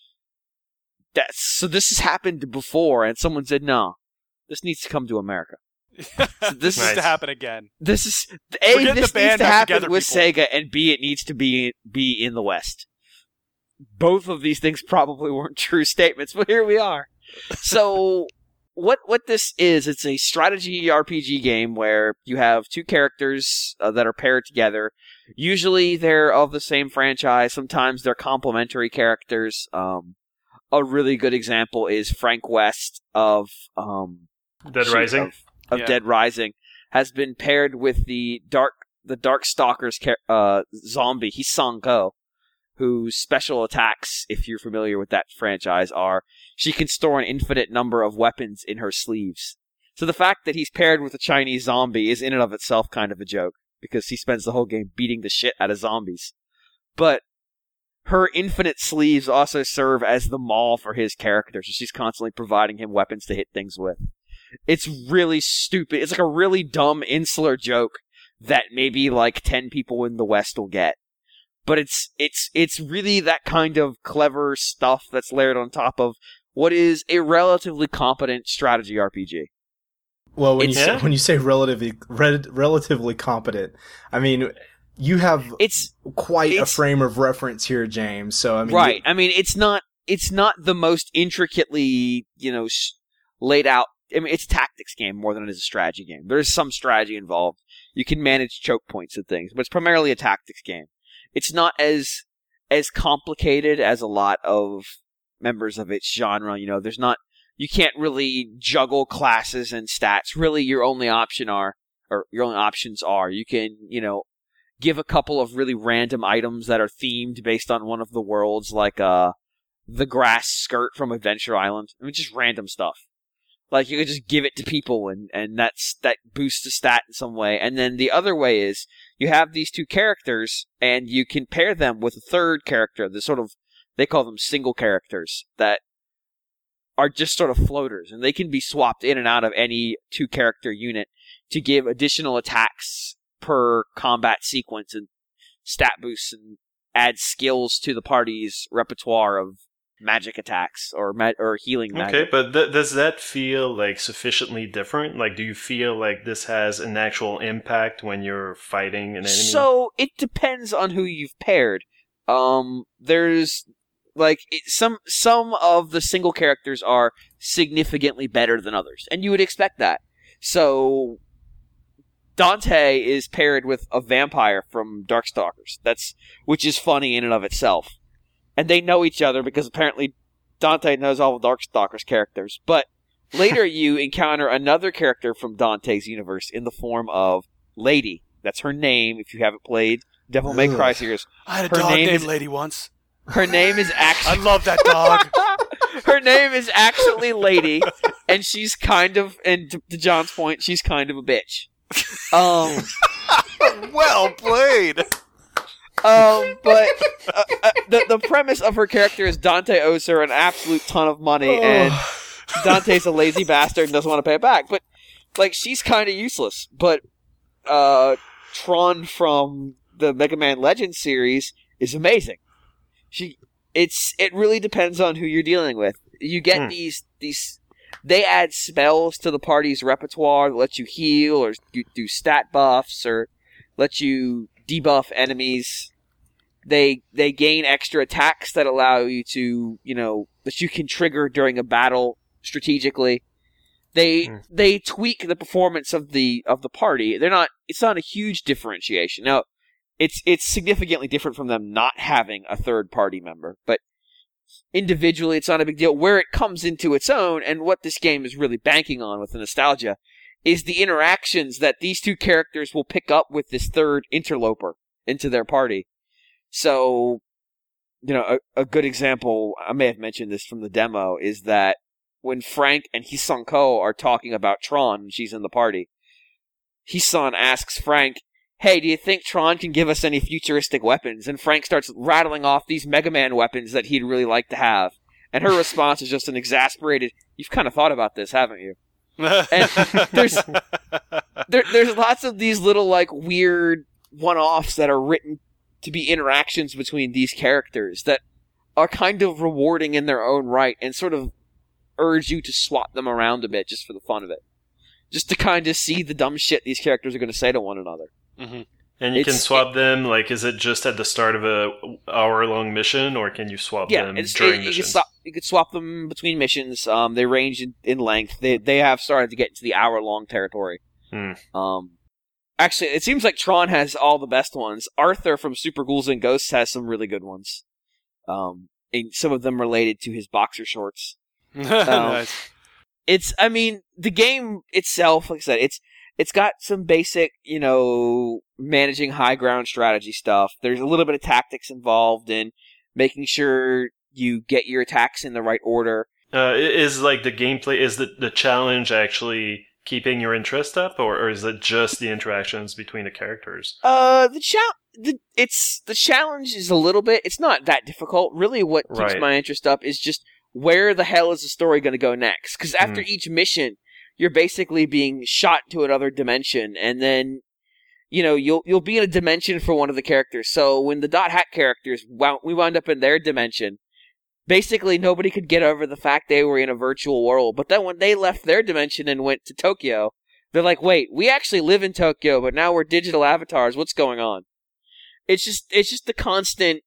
So this has happened before, and someone said, no, this needs to come to America. So this needs to happen again. This is this needs to happen with Sega, and B, it needs to be in the West. Both of these things probably weren't true statements, but here we are. So what this is, it's a strategy RPG game where you have two characters that are paired together. Usually they're of the same franchise. Sometimes they're complementary characters. A really good example is Frank West of Dead Rising. Dead Rising has been paired with the Darkstalkers zombie. He's Sango, whose special attacks, if you're familiar with that franchise, are she can store an infinite number of weapons in her sleeves. So the fact that he's paired with a Chinese zombie is in and of itself kind of a joke, because he spends the whole game beating the shit out of zombies. But her infinite sleeves also serve as the maul for his character, so she's constantly providing him weapons to hit things with. It's really stupid. It's like a really dumb insular joke that maybe like 10 people in the West will get. But it's really that kind of clever stuff that's layered on top of what is a relatively competent strategy RPG. Well, when you say relatively competent, I mean, you have quite a frame of reference here, James. So I mean, right. I mean, it's not the most intricately, laid out. I mean, it's a tactics game more than it is a strategy game. There's some strategy involved. You can manage choke points and things, but it's primarily a tactics game. It's not as complicated as a lot of members of its genre. You can't really juggle classes and stats. Really, your only options are you can, give a couple of really random items that are themed based on one of the worlds, like the grass skirt from Adventure Island. I mean, just random stuff. Like, you can just give it to people, and that boosts the stat in some way. And then the other way is, you have these two characters, and you can pair them with a third character. They call them single characters, that are just sort of floaters, and they can be swapped in and out of any two-character unit to give additional attacks per combat sequence and stat boosts, and add skills to the party's repertoire of magic attacks or healing magic. Okay, but does that feel like sufficiently different? Like, do you feel like this has an actual impact when you're fighting an enemy? So it depends on who you've paired. There's like some of the single characters are significantly better than others, and you would expect that. So Dante is paired with a vampire from Darkstalkers. Which is funny in and of itself. And they know each other because apparently Dante knows all of Darkstalkers characters. But later you encounter another character from Dante's universe in the form of Lady. That's her name if you haven't played Devil May Cry series. I had a dog named Lady once. Her name is actually... I love that dog. Her name is actually Lady, and she's kind of, and to John's point, she's kind of a bitch. Well played. But the premise of her character is Dante owes her an absolute ton of money, and Dante's a lazy bastard and doesn't want to pay it back. But like, she's kind of useless. But Tron from the Mega Man Legends series is amazing. It really depends on who you're dealing with. You get these. They add spells to the party's repertoire that let you heal or do stat buffs or let you debuff enemies. They gain extra attacks that allow you to, that you can trigger during a battle strategically. They tweak the performance of the party. It's not a huge differentiation. Now, it's significantly different from them not having a third party member, but individually it's not a big deal. Where it comes into its own, and what this game is really banking on with the nostalgia, is the interactions that these two characters will pick up with this third interloper into their party. So, a good example, I may have mentioned this from the demo, is that when Frank and Hisung Ko are talking about Tron when she's in the party, Hisung asks Frank, "Hey, do you think Tron can give us any futuristic weapons?" And Frank starts rattling off these Mega Man weapons that he'd really like to have. And her response is just an exasperated, "You've kind of thought about this, haven't you?" And there's lots of these little, like, weird one-offs that are written to be interactions between these characters that are kind of rewarding in their own right and sort of urge you to swap them around a bit just for the fun of it. Just to kind of see the dumb shit these characters are going to say to one another. Mm-hmm. And you can swap them, like, is it just at the start of a hour-long mission, or can you swap them during missions? You could swap them between missions. They range in length. They have started to get into the hour-long territory. Actually, it seems like Tron has all the best ones. Arthur from Super Ghouls and Ghosts has some really good ones. And some of them related to his boxer shorts. Nice. The game itself, like I said, it's got some basic, managing high ground strategy stuff. There's a little bit of tactics involved in making sure you get your attacks in the right order. Is like the gameplay, is the challenge actually keeping your interest up, or is it just the interactions between the characters? The the challenge is a little bit. It's not that difficult. Really, what keeps my interest up is just where the hell is the story going to go next? Because after each mission, you're basically being shot to another dimension, and then you'll be in a dimension for one of the characters. So when the Dot Hack characters we wound up in their dimension, basically nobody could get over the fact they were in a virtual world. But then when they left their dimension and went to Tokyo, they're like, wait, we actually live in Tokyo, but now we're digital avatars. What's going on? It's just the constant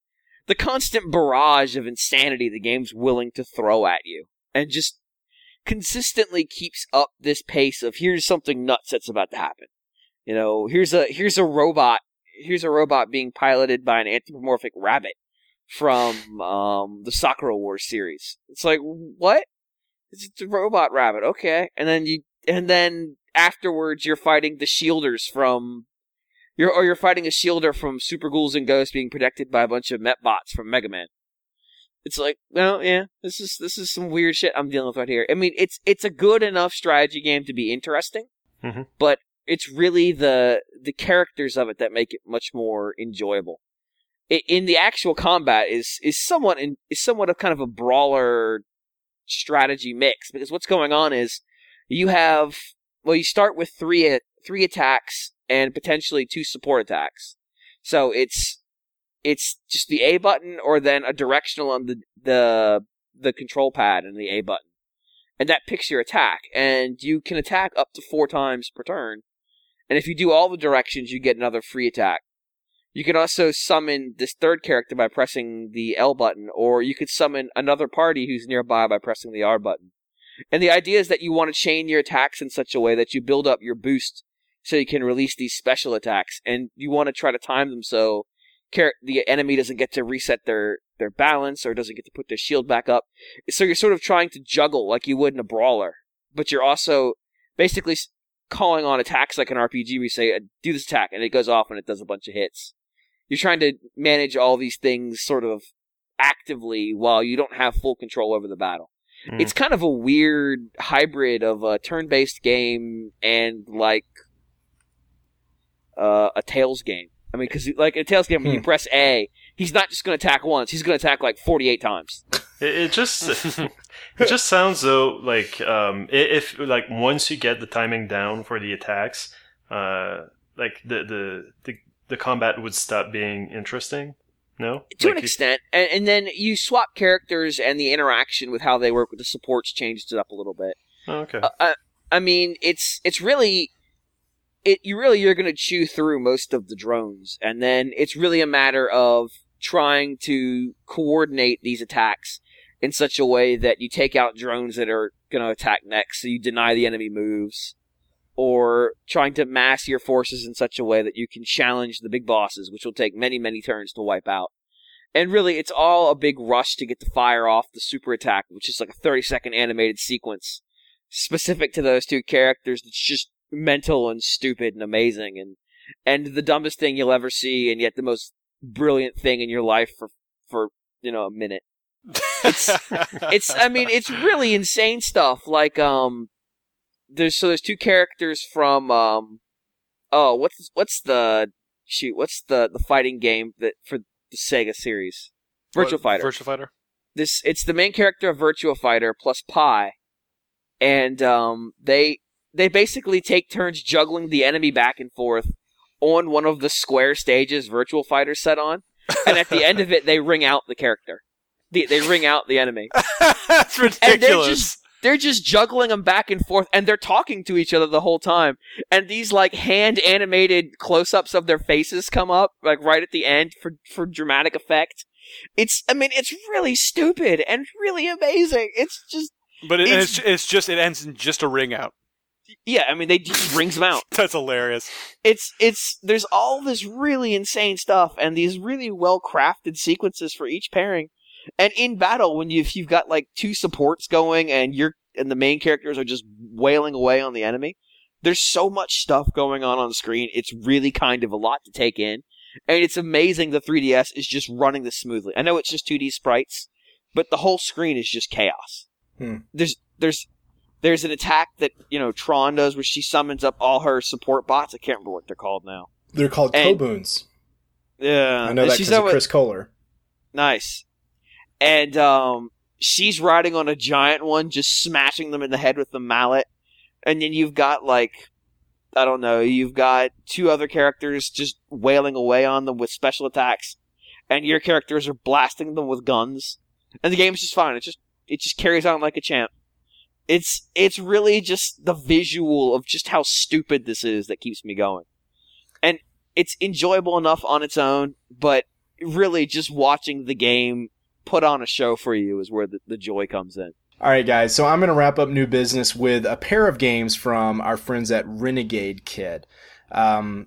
barrage of insanity the game's willing to throw at you, and just consistently keeps up this pace of here's something nuts that's about to happen. Here's a robot being piloted by an anthropomorphic rabbit from the Sakura Wars series. It's like, what? It's a robot rabbit, okay. And then afterwards you're fighting the shielders from you're fighting a shielder from Super Ghouls and Ghosts being protected by a bunch of Metbots from Mega Man. It's like, well, yeah, this is some weird shit I'm dealing with right here. I mean, it's a good enough strategy game to be interesting, but it's really the characters of it that make it much more enjoyable. In the actual combat is somewhat of kind of a brawler strategy mix, because what's going on is you start with three attacks and potentially 2 support attacks. So it's just the A button or then a directional on the control pad and the A button. And that picks your attack, and you can attack up to 4 times per turn. And if you do all the directions, you get another free attack. You can also summon this third character by pressing the L button, or you could summon another party who's nearby by pressing the R button. And the idea is that you want to chain your attacks in such a way that you build up your boost so you can release these special attacks, and you want to try to time them so the enemy doesn't get to reset their balance or doesn't get to put their shield back up. So you're sort of trying to juggle like you would in a brawler, but you're also basically calling on attacks like an RPG where you say, do this attack, and it goes off and it does a bunch of hits. You're trying to manage all these things sort of actively while you don't have full control over the battle. It's kind of a weird hybrid of a turn-based game and like a Tales game. I mean, because like in a Tales game, when you press A, he's not just going to attack once; he's going to attack like 48 times. It just sounds though like if like once you get the timing down for the attacks, like the combat would stop being interesting. No, to an extent, and then you swap characters, and the interaction with how they work with the supports changes it up a little bit. Oh, okay. I mean, it's really. You're going to chew through most of the drones, and then it's really a matter of trying to coordinate these attacks in such a way that you take out drones that are going to attack next, so you deny the enemy moves, or trying to mass your forces in such a way that you can challenge the big bosses, which will take many, many turns to wipe out. And really, it's all a big rush to get to fire off the super attack, which is like a 30-second animated sequence specific to those 2 characters. It's just mental and stupid and amazing and the dumbest thing you'll ever see, and yet the most brilliant thing in your life for a minute. It's really insane stuff. Like there's 2 characters from what's the fighting game that for the Sega series? Virtua Fighter. Virtua Fighter. It's the main character of Virtua Fighter plus Pi, and they basically take turns juggling the enemy back and forth on one of the square stages Virtua Fighter set on, and at the end of it, they ring out the character. They ring out the enemy. That's ridiculous. And they're just juggling them back and forth, and they're talking to each other the whole time. And these like hand-animated close-ups of their faces come up like right at the end for dramatic effect. It's really stupid and really amazing. It's just... But it ends in just a ring out. Yeah, I mean, they just rings them out. That's hilarious. There's all this really insane stuff and these really well-crafted sequences for each pairing. And in battle, if you've got like 2 supports going and the main characters are just wailing away on the enemy, there's so much stuff going on screen. It's really kind of a lot to take in. And it's amazing the 3DS is just running this smoothly. I know it's just 2D sprites, but the whole screen is just chaos. There's an attack that, Tron does where she summons up all her support bots. I can't remember what they're called now. They're called Kobuns. Yeah. I know that because of Chris Kohler. Nice. And she's riding on a giant one, just smashing them in the head with the mallet. And then you've got, like, I don't know, you've got two other characters just wailing away on them with special attacks. And your characters are blasting them with guns. And the game's just fine. It just carries on like a champ. It's really just the visual of just how stupid this is that keeps me going. And it's enjoyable enough on its own, but really just watching the game put on a show for you is where the joy comes in. All right, guys, so I'm going to wrap up new business with a pair of games from our friends at Renegade Kid. I'll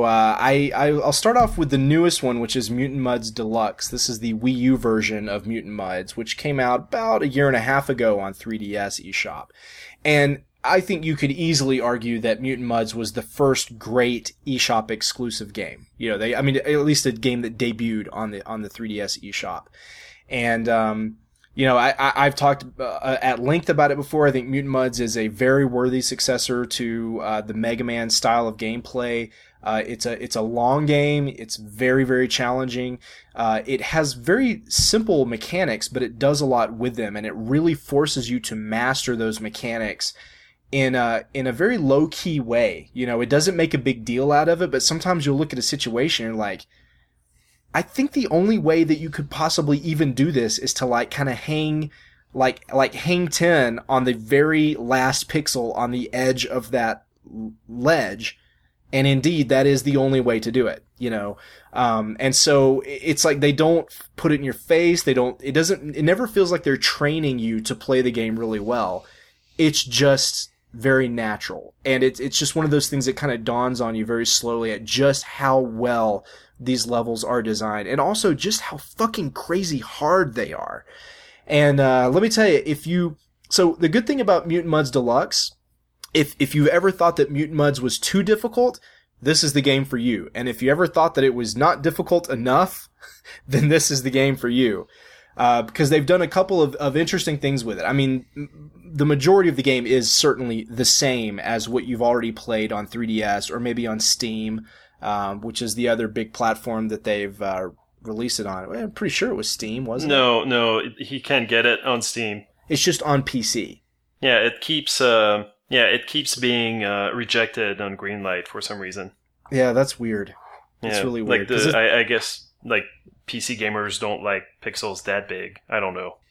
start off with the newest one, which is Mutant Mudds Deluxe. This is the Wii U version of Mutant Mudds, which came out about a year and a half ago on 3DS eShop. And I think you could easily argue that Mutant Mudds was the first great eShop exclusive game. You know, at least a game that debuted on the 3DS eShop. And, I've talked at length about it before. I think Mutant Mudds is a very worthy successor to the Mega Man style of gameplay. It's a long game. It's very, very challenging. It has very simple mechanics, but it does a lot with them, and it really forces you to master those mechanics in a very low key way. You know, it doesn't make a big deal out of it, but sometimes you'll look at a situation and you're like, I think the only way that you could possibly even do this is to like kind of hang 10 on the very last pixel on the edge of that ledge. And indeed, that is the only way to do it, you know? And so it's like they don't put it in your face. It never feels like they're training you to play the game really well. It's just very natural. And it's just one of those things that kind of dawns on you very slowly at just how well these levels are designed, and also just how fucking crazy hard they are. And let me tell you, so the good thing about Mutant Mudds Deluxe, if you've ever thought that Mutant Mudds was too difficult, this is the game for you. And if you ever thought that it was not difficult enough, then this is the game for you. Because they've done a couple of interesting things with it. I mean, the majority of the game is certainly the same as what you've already played on 3DS or maybe on Steam, which is the other big platform that they've released it on. I'm pretty sure it was Steam, wasn't it? No, he can't get it on Steam. It's just on PC. Yeah, it keeps being rejected on Greenlight for some reason. Yeah, that's weird. Yeah, it's really weird. I guess like PC gamers don't like pixels that big. I don't know.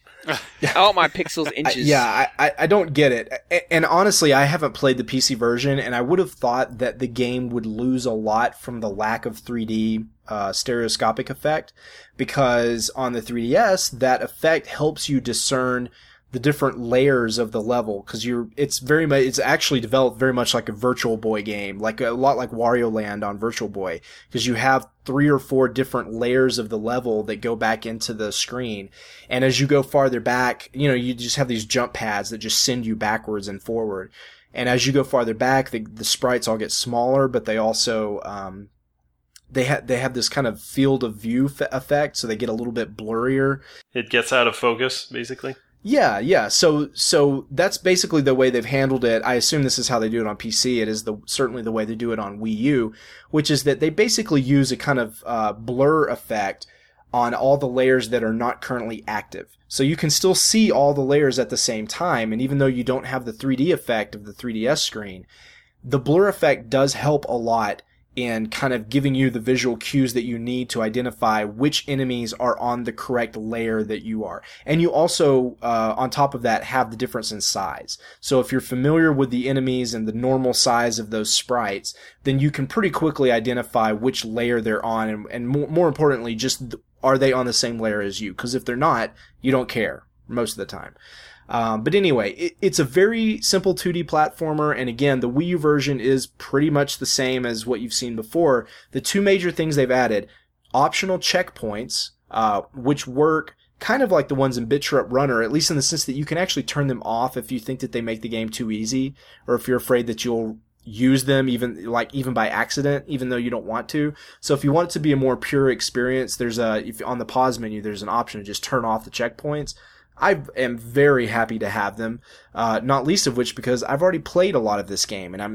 I want my pixels inches. I don't get it. And honestly, I haven't played the PC version, and I would have thought that the game would lose a lot from the lack of 3D stereoscopic effect, because on the 3DS, that effect helps you discern the different layers of the level, because it's actually developed very much like a Virtual Boy game, like a lot like Wario Land on Virtual Boy, because you have 3 or 4 different layers of the level that go back into the screen. And as you go farther back, you just have these jump pads that just send you backwards and forward. And as you go farther back, the sprites all get smaller, but they also, they have this kind of field of view effect, so they get a little bit blurrier. It gets out of focus, basically. Yeah. So that's basically the way they've handled it. I assume this is how they do it on PC. It is certainly the way they do it on Wii U, which is that they basically use a kind of blur effect on all the layers that are not currently active. So you can still see all the layers at the same time, and even though you don't have the 3D effect of the 3DS screen, the blur effect does help a lot in kind of giving you the visual cues that you need to identify which enemies are on the correct layer that you are. And you also, on top of that, have the difference in size. So if you're familiar with the enemies and the normal size of those sprites, then you can pretty quickly identify which layer they're on, and more importantly, just are they on the same layer as you? Because if they're not, you don't care most of the time. But anyway, it's a very simple 2D platformer, and again, the Wii U version is pretty much the same as what you've seen before. The two major things they've added: optional checkpoints, which work kind of like the ones in BitTrip Runner, at least in the sense that you can actually turn them off if you think that they make the game too easy, or if you're afraid that you'll use them even by accident, even though you don't want to. So if you want it to be a more pure experience, if on the pause menu, there's an option to just turn off the checkpoints. I am very happy to have them, not least of which because I've already played a lot of this game, and I'm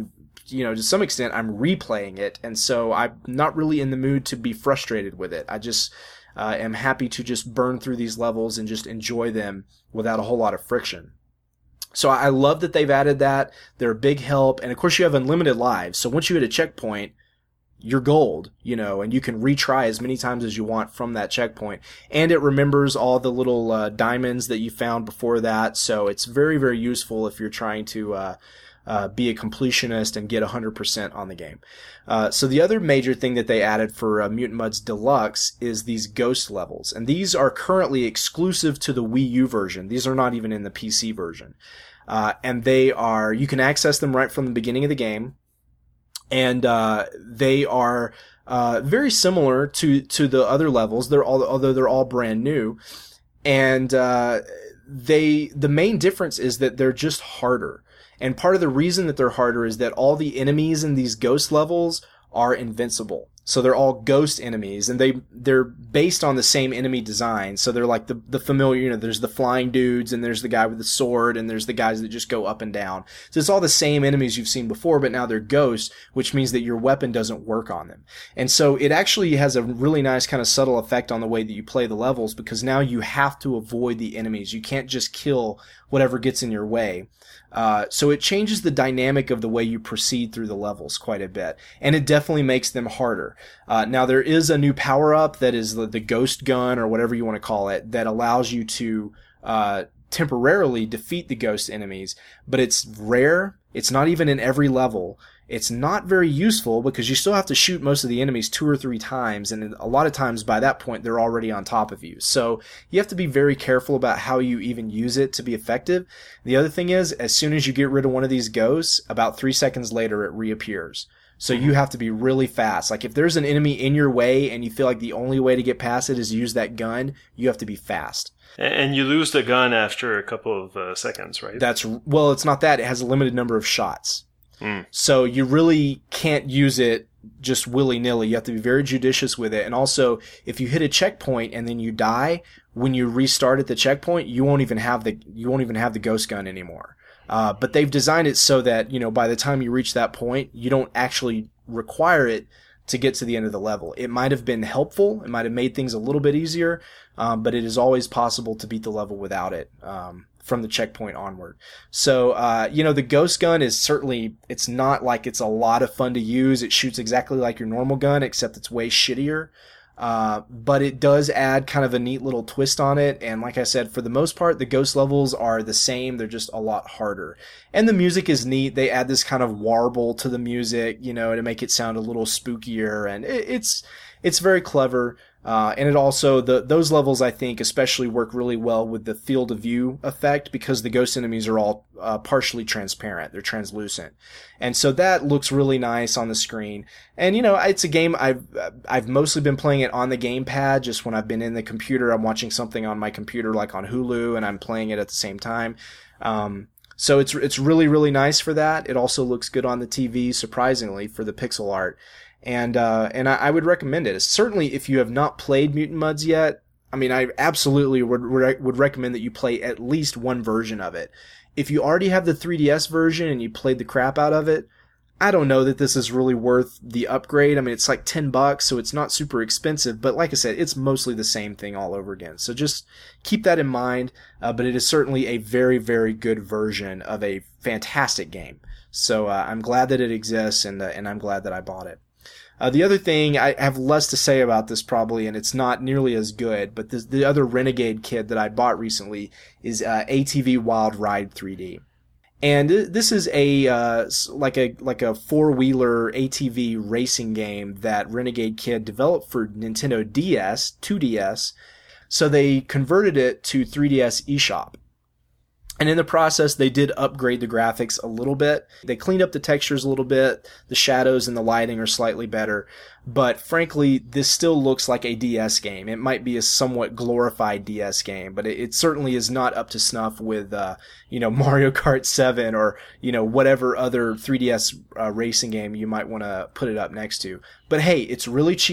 to some extent, I'm replaying it, and so I'm not really in the mood to be frustrated with it. I just am happy to just burn through these levels and just enjoy them without a whole lot of friction. So I love that they've added that. They're a big help, and of course you have unlimited lives, so once you hit a checkpoint, you're gold, and you can retry as many times as you want from that checkpoint. And it remembers all the little diamonds that you found before that, so it's very, very useful if you're trying to be a completionist and get 100% on the game. So the other major thing that they added for Mutant Mudds Deluxe is these ghost levels, and these are currently exclusive to the Wii U version. These are not even in the PC version. And you can access them right from the beginning of the game. And they are very similar to the other levels. Although they're all brand new, and the main difference is that they're just harder. And part of the reason that they're harder is that all the enemies in these ghost levels are invincible. So they're all ghost enemies, and they're based on the same enemy design. So they're like the familiar, there's the flying dudes, and there's the guy with the sword, and there's the guys that just go up and down. So it's all the same enemies you've seen before, but now they're ghosts, which means that your weapon doesn't work on them. And so it actually has a really nice kind of subtle effect on the way that you play the levels, because now you have to avoid the enemies. You can't just kill whatever gets in your way. So it changes the dynamic of the way you proceed through the levels quite a bit, and it definitely makes them harder. Now there is a new power-up that is the ghost gun, or whatever you want to call it, that allows you to temporarily defeat the ghost enemies, but it's rare. It's not even in every level. It's not very useful because you still have to shoot most of the enemies 2 or 3 times, and a lot of times by that point they're already on top of you. So you have to be very careful about how you even use it to be effective. The other thing is, as soon as you get rid of one of these ghosts, about 3 seconds later it reappears. So you have to be really fast. Like if there's an enemy in your way and you feel like the only way to get past it is to use that gun, you have to be fast. And you lose the gun after a couple of seconds, right? Well, it's not that. It has a limited number of shots. So you really can't use it just willy-nilly. You have to be very judicious with it. And also, if you hit a checkpoint and then you die, when you restart at the checkpoint, you won't even have the ghost gun anymore. But they've designed it so that, by the time you reach that point, you don't actually require it to get to the end of the level. It might have been helpful. It might have made things a little bit easier. But it is always possible to beat the level without it. From the checkpoint onward. So, the ghost gun is certainly, it's not like it's a lot of fun to use. It shoots exactly like your normal gun, except it's way shittier. But it does add kind of a neat little twist on it. And like I said, for the most part, the ghost levels are the same. They're just a lot harder. And the music is neat. They add this kind of warble to the music, to make it sound a little spookier. And it's very clever. And it also, those levels, I think, especially work really well with the field of view effect, because the ghost enemies are all partially transparent. They're translucent. And so that looks really nice on the screen. And, it's a game I've mostly been playing it on the gamepad. Just when I've been in the computer, I'm watching something on my computer, like on Hulu, and I'm playing it at the same time. So it's really, really nice for that. It also looks good on the TV, surprisingly, for the pixel art. And I would recommend it. Certainly, if you have not played Mutant Mudds yet, I absolutely would recommend that you play at least one version of it. If you already have the 3DS version and you played the crap out of it, I don't know that this is really worth the upgrade. It's like $10, so it's not super expensive, but like I said, it's mostly the same thing all over again. So just keep that in mind, but it is certainly a very, very good version of a fantastic game. So I'm glad that it exists, and I'm glad that I bought it. The other thing, I have less to say about this probably, and it's not nearly as good, but the other Renegade kit that I bought recently is ATV Wild Ride 3D. And this is like a four-wheeler ATV racing game that Renegade Kid developed for Nintendo DS, 2DS, so they converted it to 3DS eShop. And in the process, they did upgrade the graphics a little bit. They cleaned up the textures a little bit. The shadows and the lighting are slightly better. But frankly, this still looks like a DS game. It might be a somewhat glorified DS game, but it certainly is not up to snuff with, Mario Kart 7 or, whatever other 3DS racing game you might want to put it up next to. But hey, it's really cheap.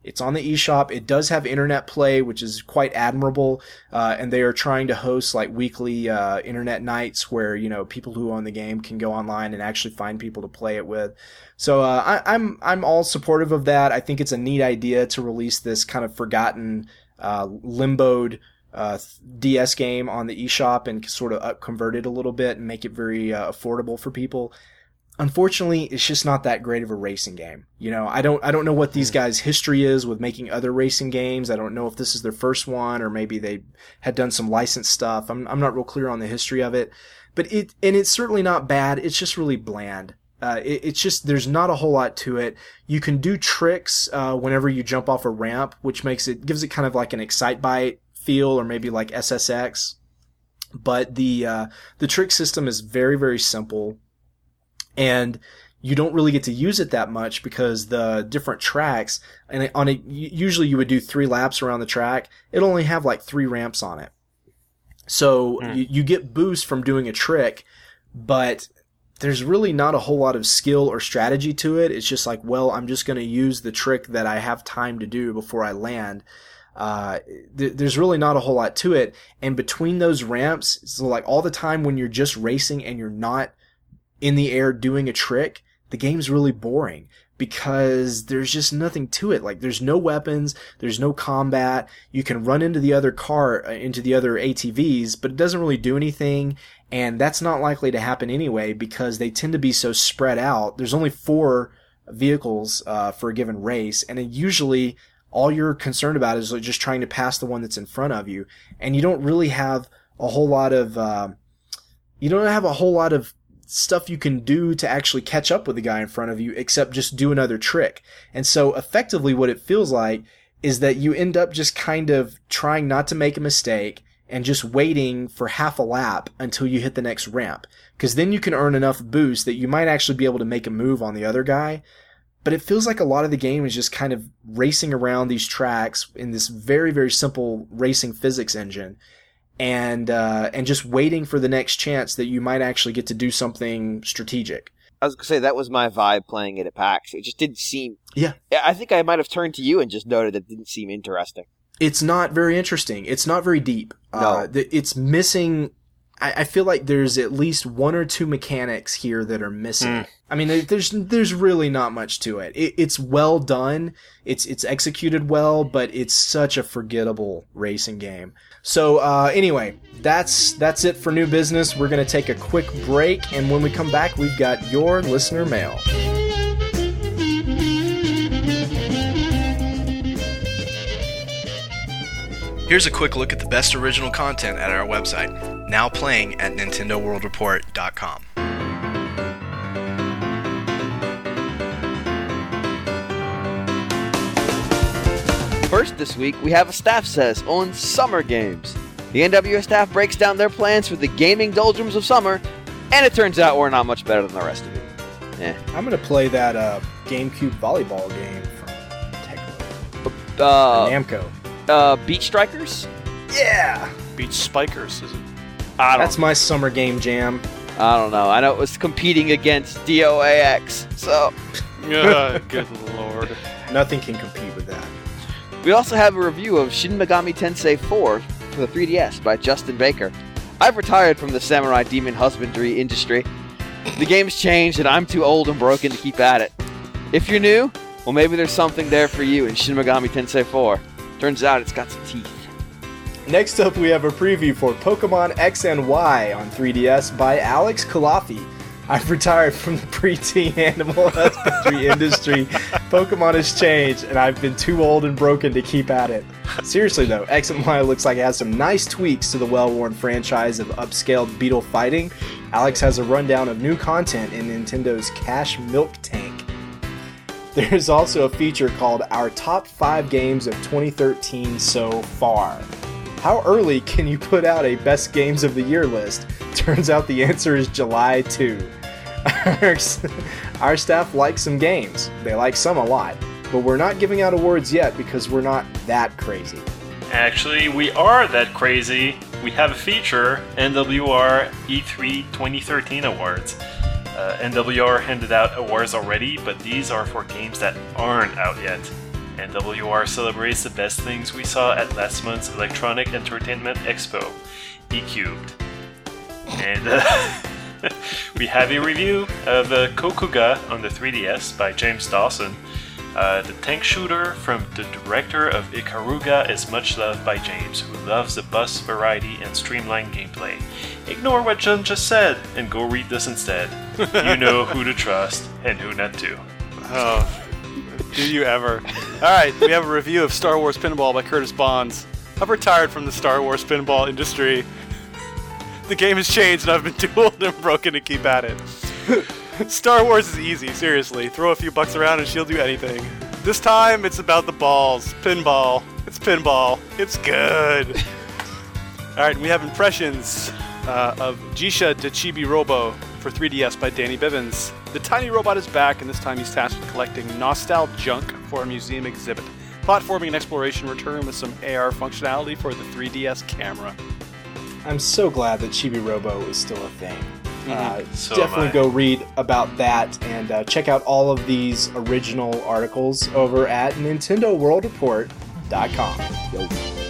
It's on the eShop. It does have internet play, which is quite admirable. And they are trying to host like weekly internet nights where, you know, people who own the game can go online and actually find people to play it with. So I'm all supportive of that. I think it's a neat idea to release this kind of forgotten, limboed DS game on the eShop and sort of convert it a little bit and make it very affordable for people. Unfortunately, it's just not that great of a racing game. You know, I don't know what these guys' history is with making other racing games. I don't know if this is their first one or maybe they had done some licensed stuff. I'm not real clear on the history of it, but it's certainly not bad. It's just really bland. It's just, there's not a whole lot to it. You can do tricks whenever you jump off a ramp, which gives it kind of like an Excitebike feel, or maybe like SSX. But the trick system is very, very simple. And you don't really get to use it that much because the different tracks, and usually you would do 3 laps around the track. It'll only have like 3 ramps on it. So you get boost from doing a trick, but there's really not a whole lot of skill or strategy to it. It's just like, well, I'm just going to use the trick that I have time to do before I land. There's really not a whole lot to it. And between those ramps, so like all the time when you're just racing and you're not in the air doing a trick, the game's really boring because there's just nothing to it. Like, there's no weapons, there's no combat. You can run into the other ATVs, but it doesn't really do anything. And that's not likely to happen anyway because they tend to be so spread out. There's only 4 vehicles for a given race, and usually all you're concerned about is like just trying to pass the one that's in front of you. And you don't really have a whole lot of stuff you can do to actually catch up with the guy in front of you except just do another trick. And so effectively what it feels like is that you end up just kind of trying not to make a mistake and just waiting for half a lap until you hit the next ramp. Because then you can earn enough boost that you might actually be able to make a move on the other guy. But it feels like a lot of the game is just kind of racing around these tracks in this very, very simple racing physics engine. And just waiting for the next chance that you might actually get to do something strategic. I was going to say, that was my vibe playing it at PAX. It just didn't seem... Yeah. I think I might have turned to you and just noted it didn't seem interesting. It's not very interesting. It's not very deep. No. It's missing... I feel like there's at least 1 or 2 mechanics here that are missing. I mean, there's really not much to it. It's well done. It's executed well, but it's such a forgettable racing game. So anyway, that's it for New Business. We're going to take a quick break, and when we come back, we've got your listener mail. Here's a quick look at the best original content at our website, now playing at NintendoWorldReport.com. First this week, we have a staff says on summer games. The NWO staff breaks down their plans for the gaming doldrums of summer, and it turns out we're not much better than the rest of it. I'm going to play that GameCube volleyball game from Tecmo. Namco. Beach Strikers? Yeah! Beach Spikers, is it? That's my summer game jam. I don't know. I know it was competing against DOAX, so... Good lord. Nothing can compete with that. We also have a review of Shin Megami Tensei 4 for the 3DS by Justin Baker. I've retired from the samurai demon husbandry industry. The game's changed and I'm too old and broken to keep at it. If you're new, well, maybe there's something there for you in Shin Megami Tensei 4. Turns out it's got some teeth. Next up, we have a preview for Pokemon X and Y on 3DS by Alex Kalafi. I've retired from the preteen animal husbandry industry. Pokemon has changed, and I've been too old and broken to keep at it. Seriously, though, X and Y looks like it has some nice tweaks to the well-worn franchise of upscaled beetle fighting. Alex has a rundown of new content in Nintendo's Cash Milk Tank. There's also a feature called Our Top 5 Games of 2013 So Far. How early can you put out a Best Games of the Year list? Turns out the answer is July 2. Our staff likes some games. They like some a lot. But we're not giving out awards yet because we're not that crazy. Actually, we are that crazy. We have a feature, NWR E3 2013 Awards. NWR handed out awards already, but these are for games that aren't out yet. and WR celebrates the best things we saw at last month's Electronic Entertainment Expo, E-Cubed. And we have a review of Kokuga on the 3DS by James Dawson. The tank shooter from the director of Ikaruga is much loved by James, who loves the bus variety and streamlined gameplay. Ignore what John just said and go read this instead. You know who to trust and who not to. Oh, do you ever? Alright, we have a review of Star Wars Pinball by Curtis Bonds. I've retired from the Star Wars pinball industry. The game has changed and I've been too old and broken to keep at it. Star Wars is easy, seriously. Throw a few bucks around and she'll do anything. This time, it's about the balls. Pinball. It's pinball. It's good. Alright, we have impressions of Jisha de Chibi Robo for 3DS by Danny Bivens. The tiny robot is back, and this time he's tasked with collecting Nostal junk for a museum exhibit. Platforming and exploration return with some AR functionality for the 3DS camera. I'm so glad that Chibi Robo is still a thing. So definitely go read about that and check out all of these original articles over at NintendoWorldReport.com. Yo.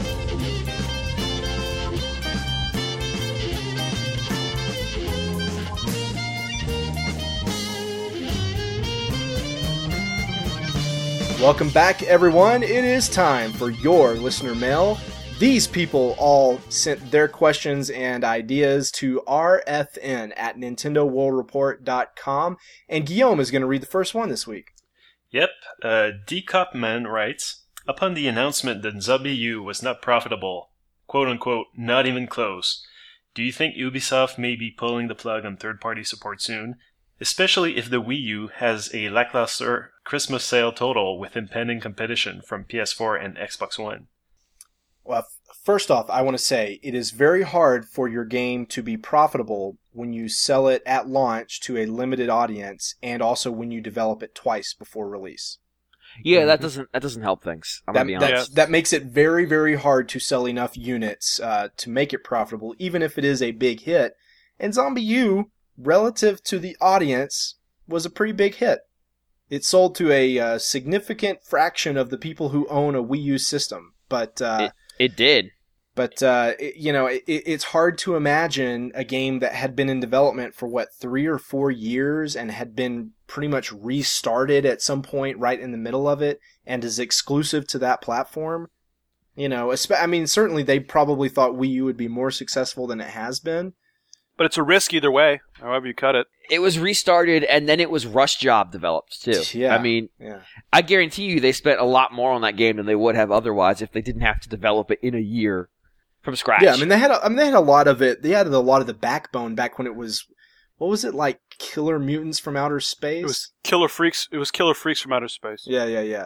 Welcome back, everyone. It is time for your listener mail. These people all sent their questions and ideas to rfn at NintendoWorldReport.com, and Guillaume is going to read the first one this week. Yep. D-Copman writes, upon the announcement that Zombie U was not profitable, quote-unquote, not even close, do you think Ubisoft may be pulling the plug on third-party support soon? Especially if the Wii U has a lackluster Christmas sale total with impending competition from PS4 and Xbox One. Well, first off, I want to say it is very hard for your game to be profitable when you sell it at launch to a limited audience, and also when you develop it twice before release. Yeah, that doesn't help things. I'm gonna be honest. That makes it very, very hard to sell enough units to make it profitable, even if it is a big hit. And Zombie U, relative to the audience, was a pretty big hit. It sold to a significant fraction of the people who own a Wii U system, but it did. But it's hard to imagine a game that had been in development for 3 or 4 years and had been pretty much restarted at some point right in the middle of it and is exclusive to that platform. Certainly they probably thought Wii U would be more successful than it has been. But it's a risk either way, however you cut it. It was restarted, and then it was Rush Job developed, too. Yeah. I guarantee you they spent a lot more on that game than they would have otherwise if they didn't have to develop it in a year from scratch. Yeah, they had a lot of it. They had a lot of the backbone back when it was, what was it, like Killer Mutants from Outer Space? It was Killer Freaks from Outer Space. Yeah.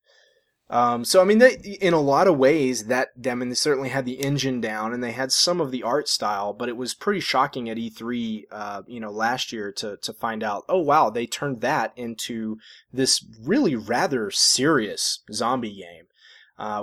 They, in a lot of ways, they certainly had the engine down, and they had some of the art style, but it was pretty shocking at E3, last year to find out, oh wow, they turned that into this really rather serious zombie game, I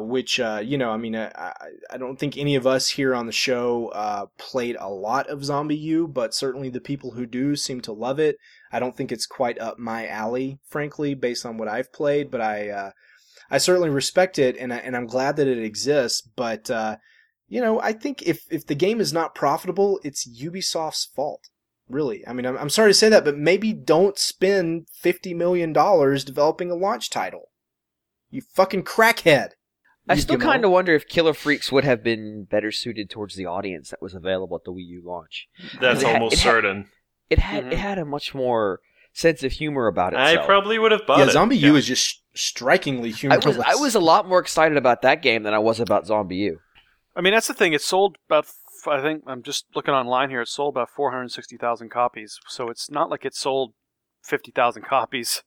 don't think any of us here on the show played a lot of Zombie U, but certainly the people who do seem to love it. I don't think it's quite up my alley, frankly, based on what I've played, but I certainly respect it, and I'm glad that it exists, but, I think if the game is not profitable, it's Ubisoft's fault. Really. I'm sorry to say that, but maybe don't spend $50 million developing a launch title. You fucking crackhead. I still kind of wonder if Killer Freaks would have been better suited towards the audience that was available at the Wii U launch. That's almost certain. It had a much more sense of humor about itself. I probably would have bought it. Zombie U is just strikingly humorless. I was a lot more excited about that game than I was about Zombie U. That's the thing. It sold about, I think, I'm just looking online here, it sold about 460,000 copies. So it's not like it sold 50,000 copies.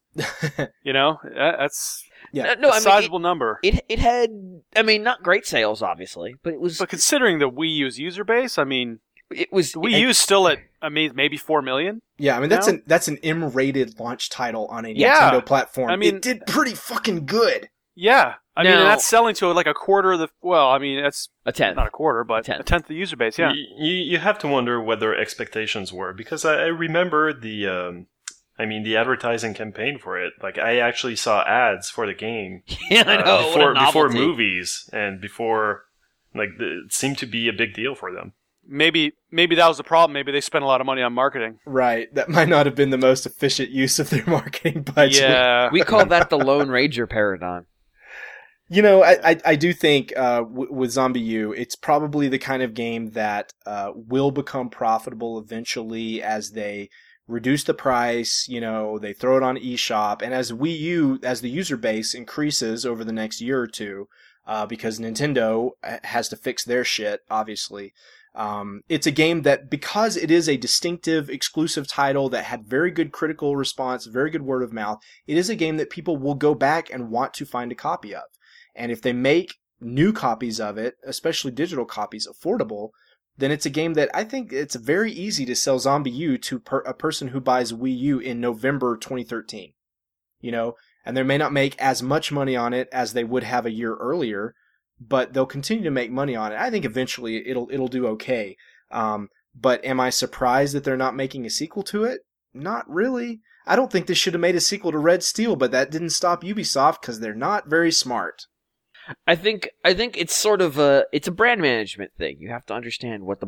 That's a sizable number. It had, not great sales, obviously, but it was... But considering the Wii U's user base, it was... The Wii U's still at, maybe 4 million? Yeah, that's an M-rated launch title on a Nintendo platform. It did pretty fucking good. Yeah. And that's selling to like a quarter of the... Well, that's... A tenth. Not a quarter, but a tenth of the user base, yeah. You have to wonder what their expectations were, because I remember the I mean, the advertising campaign for it, like I actually saw ads for the game. Yeah, I know. Before movies and before, like, it seemed to be a big deal for them. Maybe that was the problem. Maybe they spent a lot of money on marketing. Right. That might not have been the most efficient use of their marketing budget. Yeah. We call that the Lone Ranger paradigm. You know, I do think with Zombie U, it's probably the kind of game that will become profitable eventually as they reduce the price, you know, they throw it on eShop, and as Wii U, as the user base increases over the next year or two, because Nintendo has to fix their shit, obviously. It's a game that, because it is a distinctive, exclusive title that had very good critical response, very good word of mouth, it is a game that people will go back and want to find a copy of. And if they make new copies of it, especially digital copies, affordable, then it's a game that I think it's very easy to sell Zombie U to a person who buys Wii U in November 2013. You know, and they may not make as much money on it as they would have a year earlier, but they'll continue to make money on it. I think eventually it'll do okay. But am I surprised that they're not making a sequel to it? Not really. I don't think they should have made a sequel to Red Steel, but that didn't stop Ubisoft because they're not very smart. I think it's sort of it's a brand management thing. You have to understand what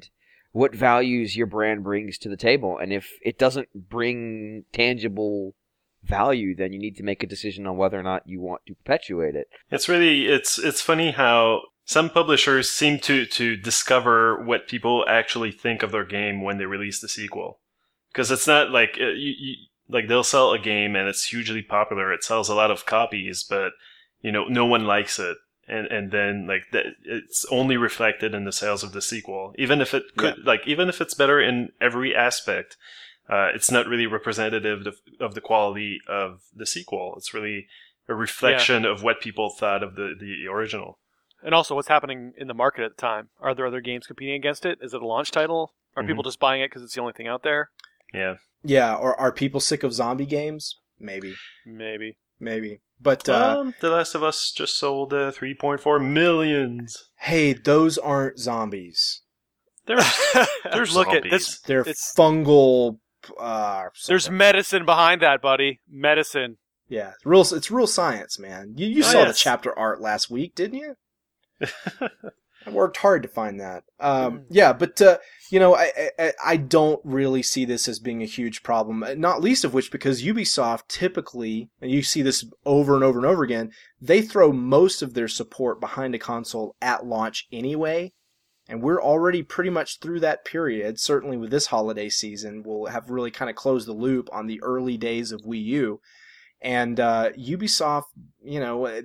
values your brand brings to the table, and if it doesn't bring tangible value, then you need to make a decision on whether or not you want to perpetuate it. It's funny how some publishers seem to discover what people actually think of their game when they release the sequel, because it's not like like they'll sell a game and it's hugely popular, it sells a lot of copies, but you know, no one likes it. And then, like, it's only reflected in the sales of the sequel. Even if it could, even if it's better in every aspect, it's not really representative of the quality of the sequel. It's really a reflection of what people thought of the original. And also, what's happening in the market at the time? Are there other games competing against it? Is it a launch title? Are people just buying it because it's the only thing out there? Yeah. Yeah, or are people sick of zombie games? Maybe. But The Last of Us just sold 3.4 million. Hey, those aren't zombies. They're Look zombies. at this. They're fungal. There's medicine behind that, buddy. Medicine. Yeah, it's real science, man. You saw the chapter art last week, didn't you? I worked hard to find that. Yeah, but you know, I don't really see this as being a huge problem. Not least of which because Ubisoft typically, and you see this over and over and over again, they throw most of their support behind a console at launch anyway. And we're already pretty much through that period. Certainly with this holiday season, we'll have really kind of closed the loop on the early days of Wii U. And Ubisoft, you know,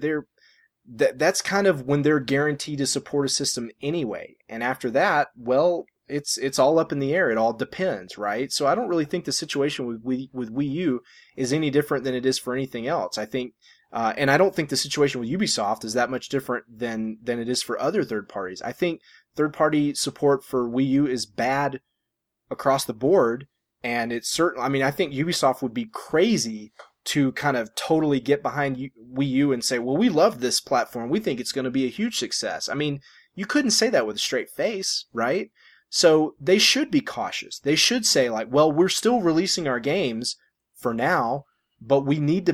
that's kind of when they're guaranteed to support a system anyway. And after that, well, it's all up in the air. It all depends, right? So I don't really think the situation with Wii U is any different than it is for anything else. I think, and I don't think the situation with Ubisoft is that much different than it is for other third parties. I think third-party support for Wii U is bad across the board, and it's certain. I mean, I think Ubisoft would be crazy to kind of totally get behind Wii U and say, well, we love this platform. We think it's going to be a huge success. I mean, you couldn't say that with a straight face, right? So they should be cautious. They should say, like, well, we're still releasing our games for now, but we need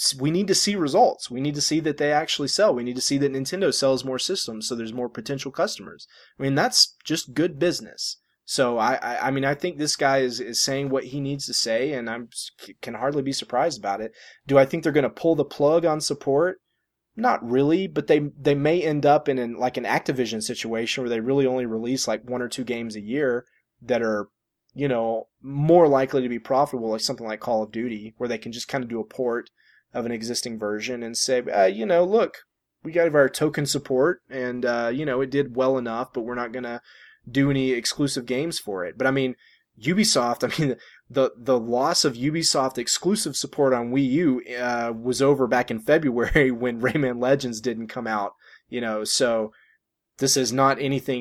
to see results. We need to see that they actually sell. We need to see that Nintendo sells more systems so there's more potential customers. I mean, that's just good business. So I mean, I think this guy is saying what he needs to say, and I can hardly be surprised about it. Do I think they're going to pull the plug on support? Not really, but they may end up in like an Activision situation where they really only release like 1 or 2 games a year that are, you know, more likely to be profitable, like something like Call of Duty, where they can just kind of do a port of an existing version and say, you know, look, we got our token support, and you know, it did well enough, but we're not going to do any exclusive games for it. But I mean, Ubisoft, I mean, the loss of Ubisoft exclusive support on Wii U was over back in February when Rayman Legends didn't come out, you know, so this is not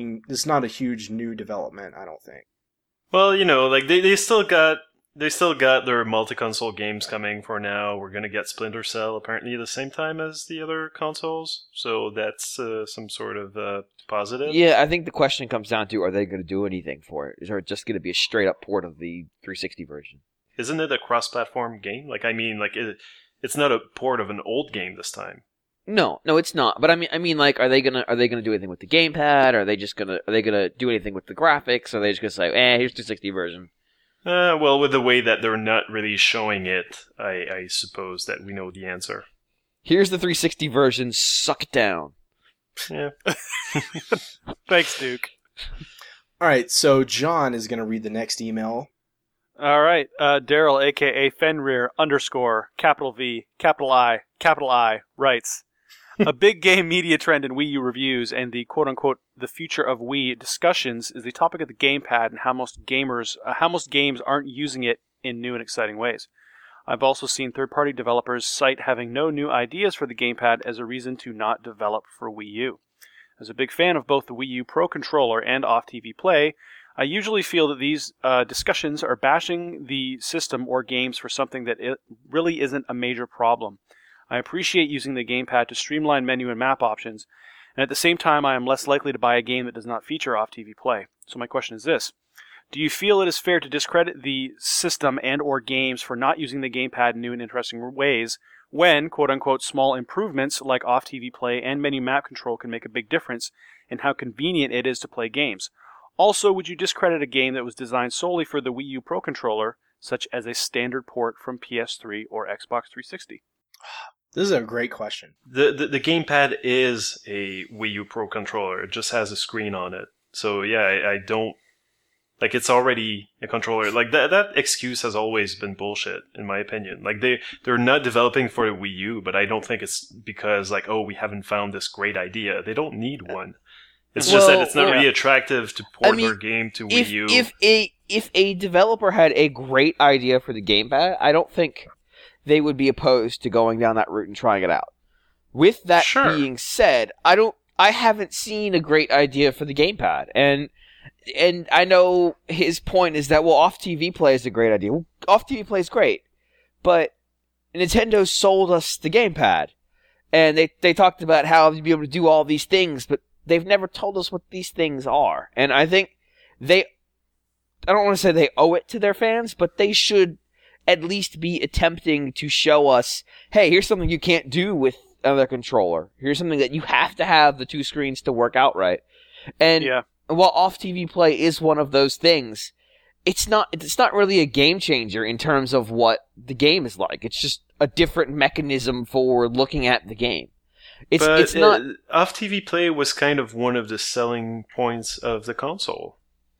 a huge new development, I don't think. Well, you know, like they still got their multi-console games coming for now. We're going to get Splinter Cell apparently at the same time as the other consoles. So that's some sort of positive. Yeah, I think the question comes down to, are they going to do anything for it? Is it just going to be a straight-up port of the 360 version? Isn't it a cross-platform game? It's not a port of an old game this time. No, it's not. But I mean, like, are they gonna do anything with the gamepad? Are they gonna do anything with the graphics? Or are they just gonna say, here's 260 version? Well, with the way that they're not really showing it, I suppose that we know the answer. Here's the 360 version. Suck it down. Yeah. Thanks, Duke. All right, so John is going to read the next email. All right, Daryl, a.k.a. Fenrir, _ capital V, capital I, writes, a big game media trend in Wii U reviews and the quote-unquote the future of Wii discussions is the topic of the gamepad and how most games aren't using it in new and exciting ways. I've also seen third-party developers cite having no new ideas for the gamepad as a reason to not develop for Wii U. As a big fan of both the Wii U Pro Controller and off-TV Play, I usually feel that these discussions are bashing the system or games for something that it really isn't a major problem. I appreciate using the gamepad to streamline menu and map options, and at the same time I am less likely to buy a game that does not feature off-TV Play. So my question is this. Do you feel it is fair to discredit the system and or games for not using the gamepad in new and interesting ways when, quote-unquote, small improvements like off-TV Play and menu map control can make a big difference in how convenient it is to play games? Also, would you discredit a game that was designed solely for the Wii U Pro Controller, such as a standard port from PS3 or Xbox 360? This is a great question. The gamepad is a Wii U Pro Controller. It just has a screen on it. So yeah, I don't... Like, it's already a controller. Like, that excuse has always been bullshit, in my opinion. Like, they're not developing for the Wii U, but I don't think it's because, like, we haven't found this great idea. They don't need one. It's just that it's not really attractive to port their game to Wii U. If a developer had a great idea for the gamepad, I don't think they would be opposed to going down that route and trying it out. With that being said, I haven't seen a great idea for the gamepad, and I know his point is that, off-TV Play is a great idea. Well, off-TV Play is great, but Nintendo sold us the gamepad, and they talked about how you'd be able to do all these things, but they've never told us what these things are. And I think I don't want to say they owe it to their fans, but they should at least be attempting to show us, hey, here's something you can't do with another controller. Here's something that you have to have the two screens to work out right. And while off-TV Play is one of those things, it's not really a game changer in terms of what the game is like. It's just a different mechanism for looking at the game. It's not... Off-TV Play was kind of one of the selling points of the console.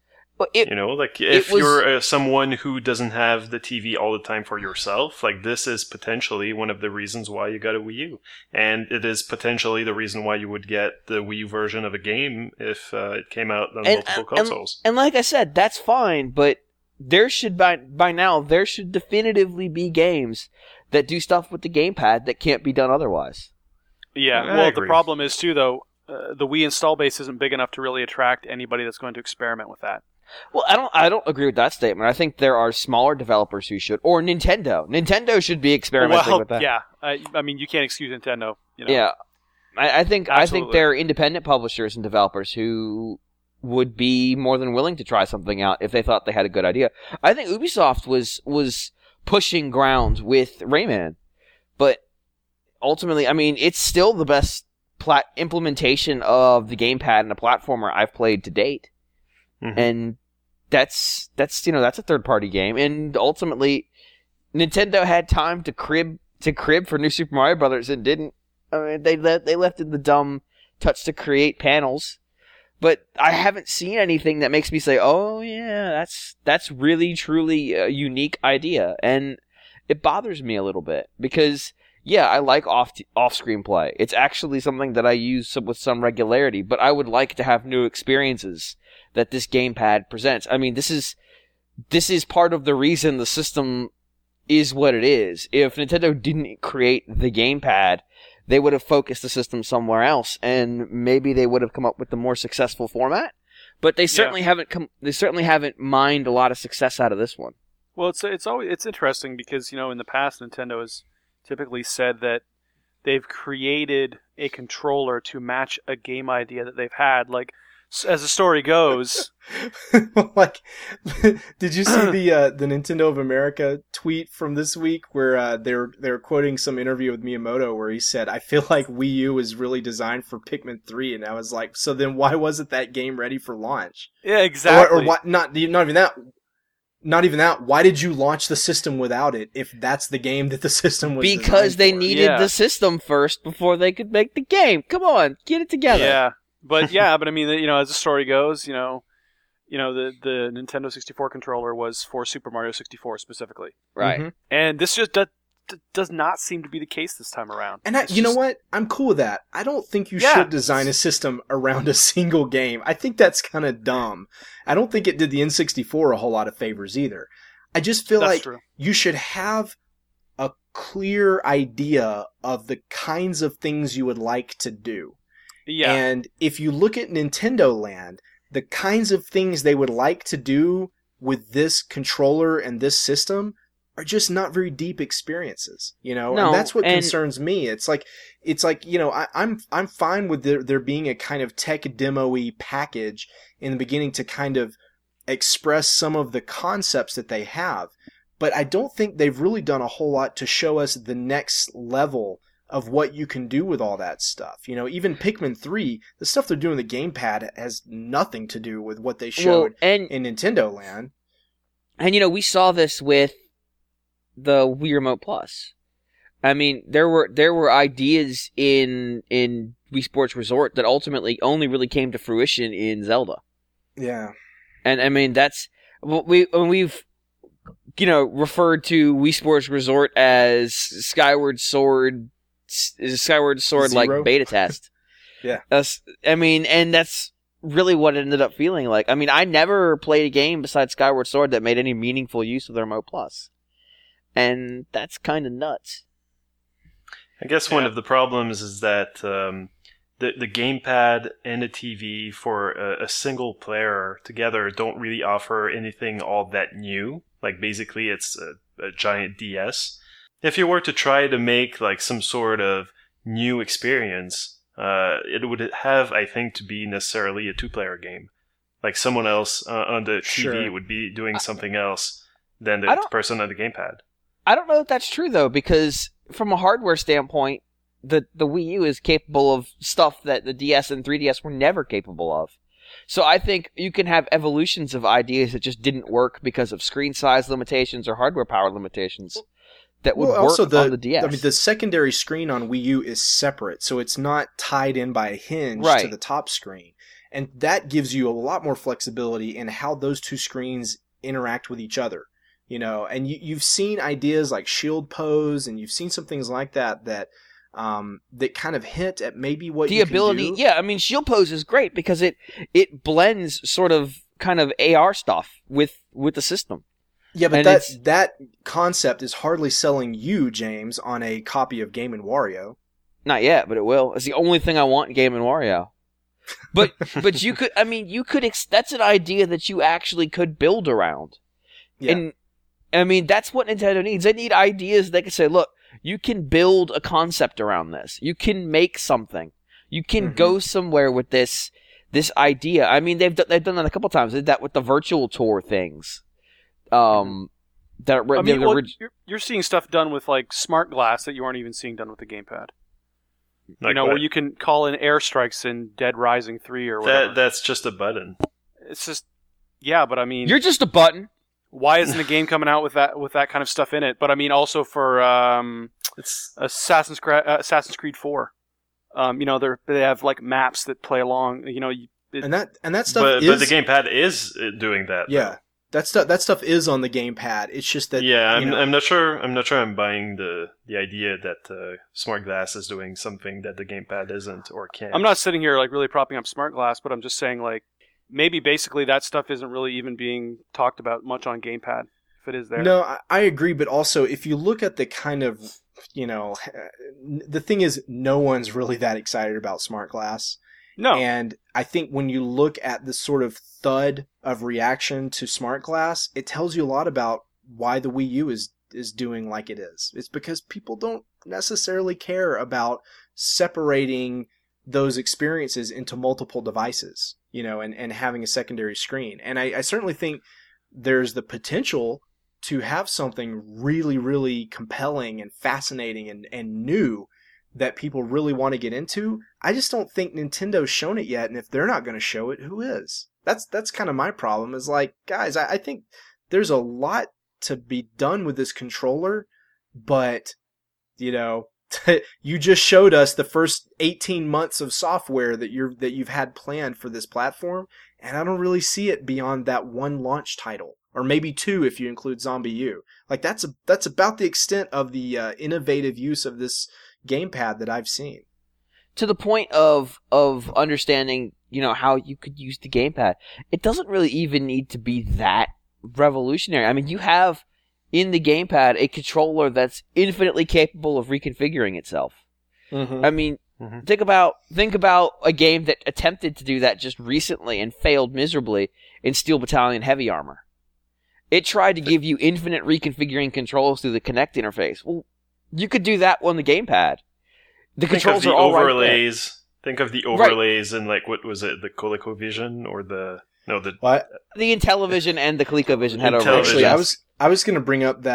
If you're someone who doesn't have the TV all the time for yourself, like, this is potentially one of the reasons why you got a Wii U. And it is potentially the reason why you would get the Wii U version of a game if it came out on multiple consoles. And like I said, that's fine, but there should, by now, there should definitively be games that do stuff with the gamepad that can't be done otherwise. Yeah, well, the problem is, too, though, the Wii install base isn't big enough to really attract anybody that's going to experiment with that. Well, I don't agree with that statement. I think there are smaller developers who should, or Nintendo. Nintendo should be experimenting with that. Yeah, I mean, you can't excuse Nintendo. Yeah, I think there are independent publishers and developers who would be more than willing to try something out if they thought they had a good idea. I think Ubisoft was pushing ground with Rayman, but ultimately, I mean, it's still the best implementation of the gamepad and a platformer I've played to date. Mm-hmm. And that's a third-party game, and ultimately Nintendo had time to crib for New Super Mario Brothers and didn't. I mean, they left in the dumb touch to create panels, but I haven't seen anything that makes me say, "Oh yeah, that's really truly a unique idea," and it bothers me a little bit because I like off-screen play. It's actually something that I use with some regularity, but I would like to have new experiences that this gamepad presents. I mean, this is part of the reason the system is what it is. If Nintendo didn't create the gamepad, they would have focused the system somewhere else, and maybe they would have come up with a more successful format. But they certainly haven't mined a lot of success out of this one. Well, it's interesting because in the past Nintendo has typically said that they've created a controller to match a game idea that they've had, like as the story goes. Like, did you see the Nintendo of America tweet from this week where they were quoting some interview with Miyamoto where he said, "I feel like Wii U is really designed for Pikmin 3," and I was like, so then why wasn't that game ready for launch? Yeah, exactly. Or why, not even that. Not even that. Why did you launch the system without it if that's the game that the system was because they for? needed the system first before they could make the game. Come on, get it together. Yeah, but I mean, as the story goes, the Nintendo 64 controller was for Super Mario 64 specifically. Right. Mm-hmm. And this just does not seem to be the case this time around. And you know what? I'm cool with that. I don't think you should design a system around a single game. I think that's kind of dumb. I don't think it did the N64 a whole lot of favors either. I just feel like you should have a clear idea of the kinds of things you would like to do. Yeah. And if you look at Nintendo Land, the kinds of things they would like to do with this controller and this system are just not very deep experiences, No, and that's what concerns me. It's like, I'm fine with there being a kind of tech demo-y package in the beginning to kind of express some of the concepts that they have, but I don't think they've really done a whole lot to show us the next level of what you can do with all that stuff. Even Pikmin 3, the stuff they're doing with the gamepad has nothing to do with what they showed in Nintendo Land. And we saw this with the Wii Remote Plus. I mean, there were ideas in Wii Sports Resort that ultimately only really came to fruition in Zelda. Yeah. And I mean, that's we've referred to Wii Sports Resort as Skyward Sword like beta test. Yeah. I mean, and that's really what it ended up feeling like. I mean, I never played a game besides Skyward Sword that made any meaningful use of the Remote Plus. And that's kind of nuts. I guess one of the problems is that the gamepad and the TV for a single player together don't really offer anything all that new. Like, basically, it's a giant DS. If you were to try to make like some sort of new experience, it would have, I think, to be necessarily a two-player game. Like, someone else on the TV would be doing something else than the person on the gamepad. I don't know if that's true, though, because from a hardware standpoint, the Wii U is capable of stuff that the DS and 3DS were never capable of. So I think you can have evolutions of ideas that just didn't work because of screen size limitations or hardware power limitations that would work on the DS. I mean, the secondary screen on Wii U is separate, so it's not tied in by a hinge to the top screen. And that gives you a lot more flexibility in how those two screens interact with each other. And you've seen ideas like shield pose, and you've seen some things like that that kind of hint at maybe what you can do. Yeah, I mean, shield pose is great because it blends sort of kind of AR stuff with the system. Yeah, but that concept is hardly selling you, James, on a copy of Game & Wario. Not yet, but it will. It's the only thing I want in Game & Wario. But you could, that's an idea that you actually could build around. Yeah. And I mean, that's what Nintendo needs. They need ideas they can say, look, you can build a concept around this. You can make something. You can go somewhere with this idea. I mean, they've done that a couple times. They did that with the virtual tour things. You're seeing stuff done with like Smart Glass that you aren't even seeing done with the gamepad. Where you can call in airstrikes in Dead Rising 3 or whatever. That's just a button. It's just, yeah, but I mean, you're just a button. Why isn't a game coming out with that kind of stuff in it? But I mean, also for it's Assassin's Creed 4. They have like maps that play along. And that stuff. But the gamepad is doing that. Yeah, that stuff is on the gamepad. It's just that. Yeah, I'm not sure. I'm buying the idea that Smart Glass is doing something that the gamepad isn't or can't. I'm not sitting here like really propping up Smart Glass, but I'm just saying like. Maybe basically that stuff isn't really even being talked about much on gamepad, if it is there. No, I agree, but also if you look at the kind of, the thing is no one's really that excited about Smart Glass. No. And I think when you look at the sort of thud of reaction to Smart Glass, it tells you a lot about why the Wii U is doing like it is. It's because people don't necessarily care about separating those experiences into multiple devices, and having a secondary screen. And I certainly think there's the potential to have something really, really compelling and fascinating and new that people really want to get into. I just don't think Nintendo's shown it yet, and if they're not going to show it, who is? That's kind of my problem, is like, guys, I think there's a lot to be done with this controller, but, you just showed us the first 18 months of software that you've had planned for this platform, and I don't really see it beyond that one launch title, or maybe two if you include Zombie U. Like, that's about the extent of the innovative use of this gamepad that I've seen. To the point of understanding, how you could use the gamepad, it doesn't really even need to be that revolutionary. I mean, you have in the gamepad a controller that's infinitely capable of reconfiguring itself. Mm-hmm. I mean, think about a game that attempted to do that just recently and failed miserably in Steel Battalion Heavy Armor. It tried to give you infinite reconfiguring controls through the Kinect interface. Well, you could do that on the gamepad. The controls are all overlays. Right there. Think of the overlays in, like, what was it, the ColecoVision or the what? The Intellivision and the ColecoVision had overlays. Actually, I was going to bring up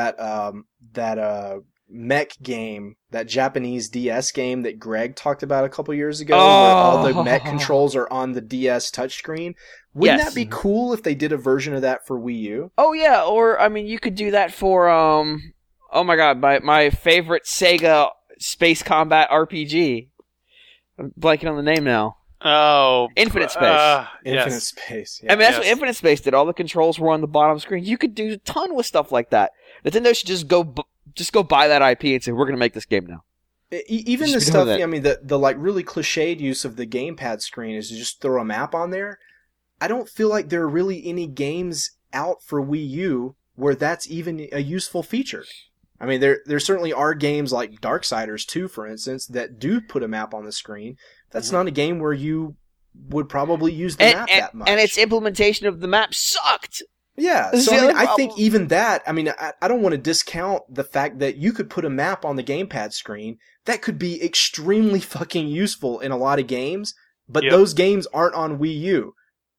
that mech game, that Japanese DS game that Greg talked about a couple years ago, where all the mech controls are on the DS touchscreen. Wouldn't that be cool if they did a version of that for Wii U? Oh yeah, or I mean, you could do that for oh my god, my favorite Sega Space Combat RPG. I'm blanking on the name now. Oh, Infinite Space. Infinite Space. Yeah. I mean, that's what Infinite Space did. All the controls were on the bottom screen. You could do a ton with stuff like that. Nintendo should just go buy that IP and say, we're going to make this game now. Even the stuff, I mean, the like really cliched use of the gamepad screen is to just throw a map on there. I don't feel like there are really any games out for Wii U where that's even a useful feature. I mean, there certainly are games like Darksiders 2, for instance, that do put a map on the screen. That's not a game where you would probably use the map that much. And its implementation of the map sucked. Yeah, so I mean, I think even that, I mean, I don't want to discount the fact that you could put a map on the gamepad screen. That could be extremely fucking useful in a lot of games, but those games aren't on Wii U.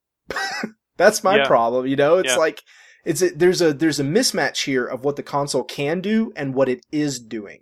That's my problem, It's like, there's a mismatch here of what the console can do and what it is doing.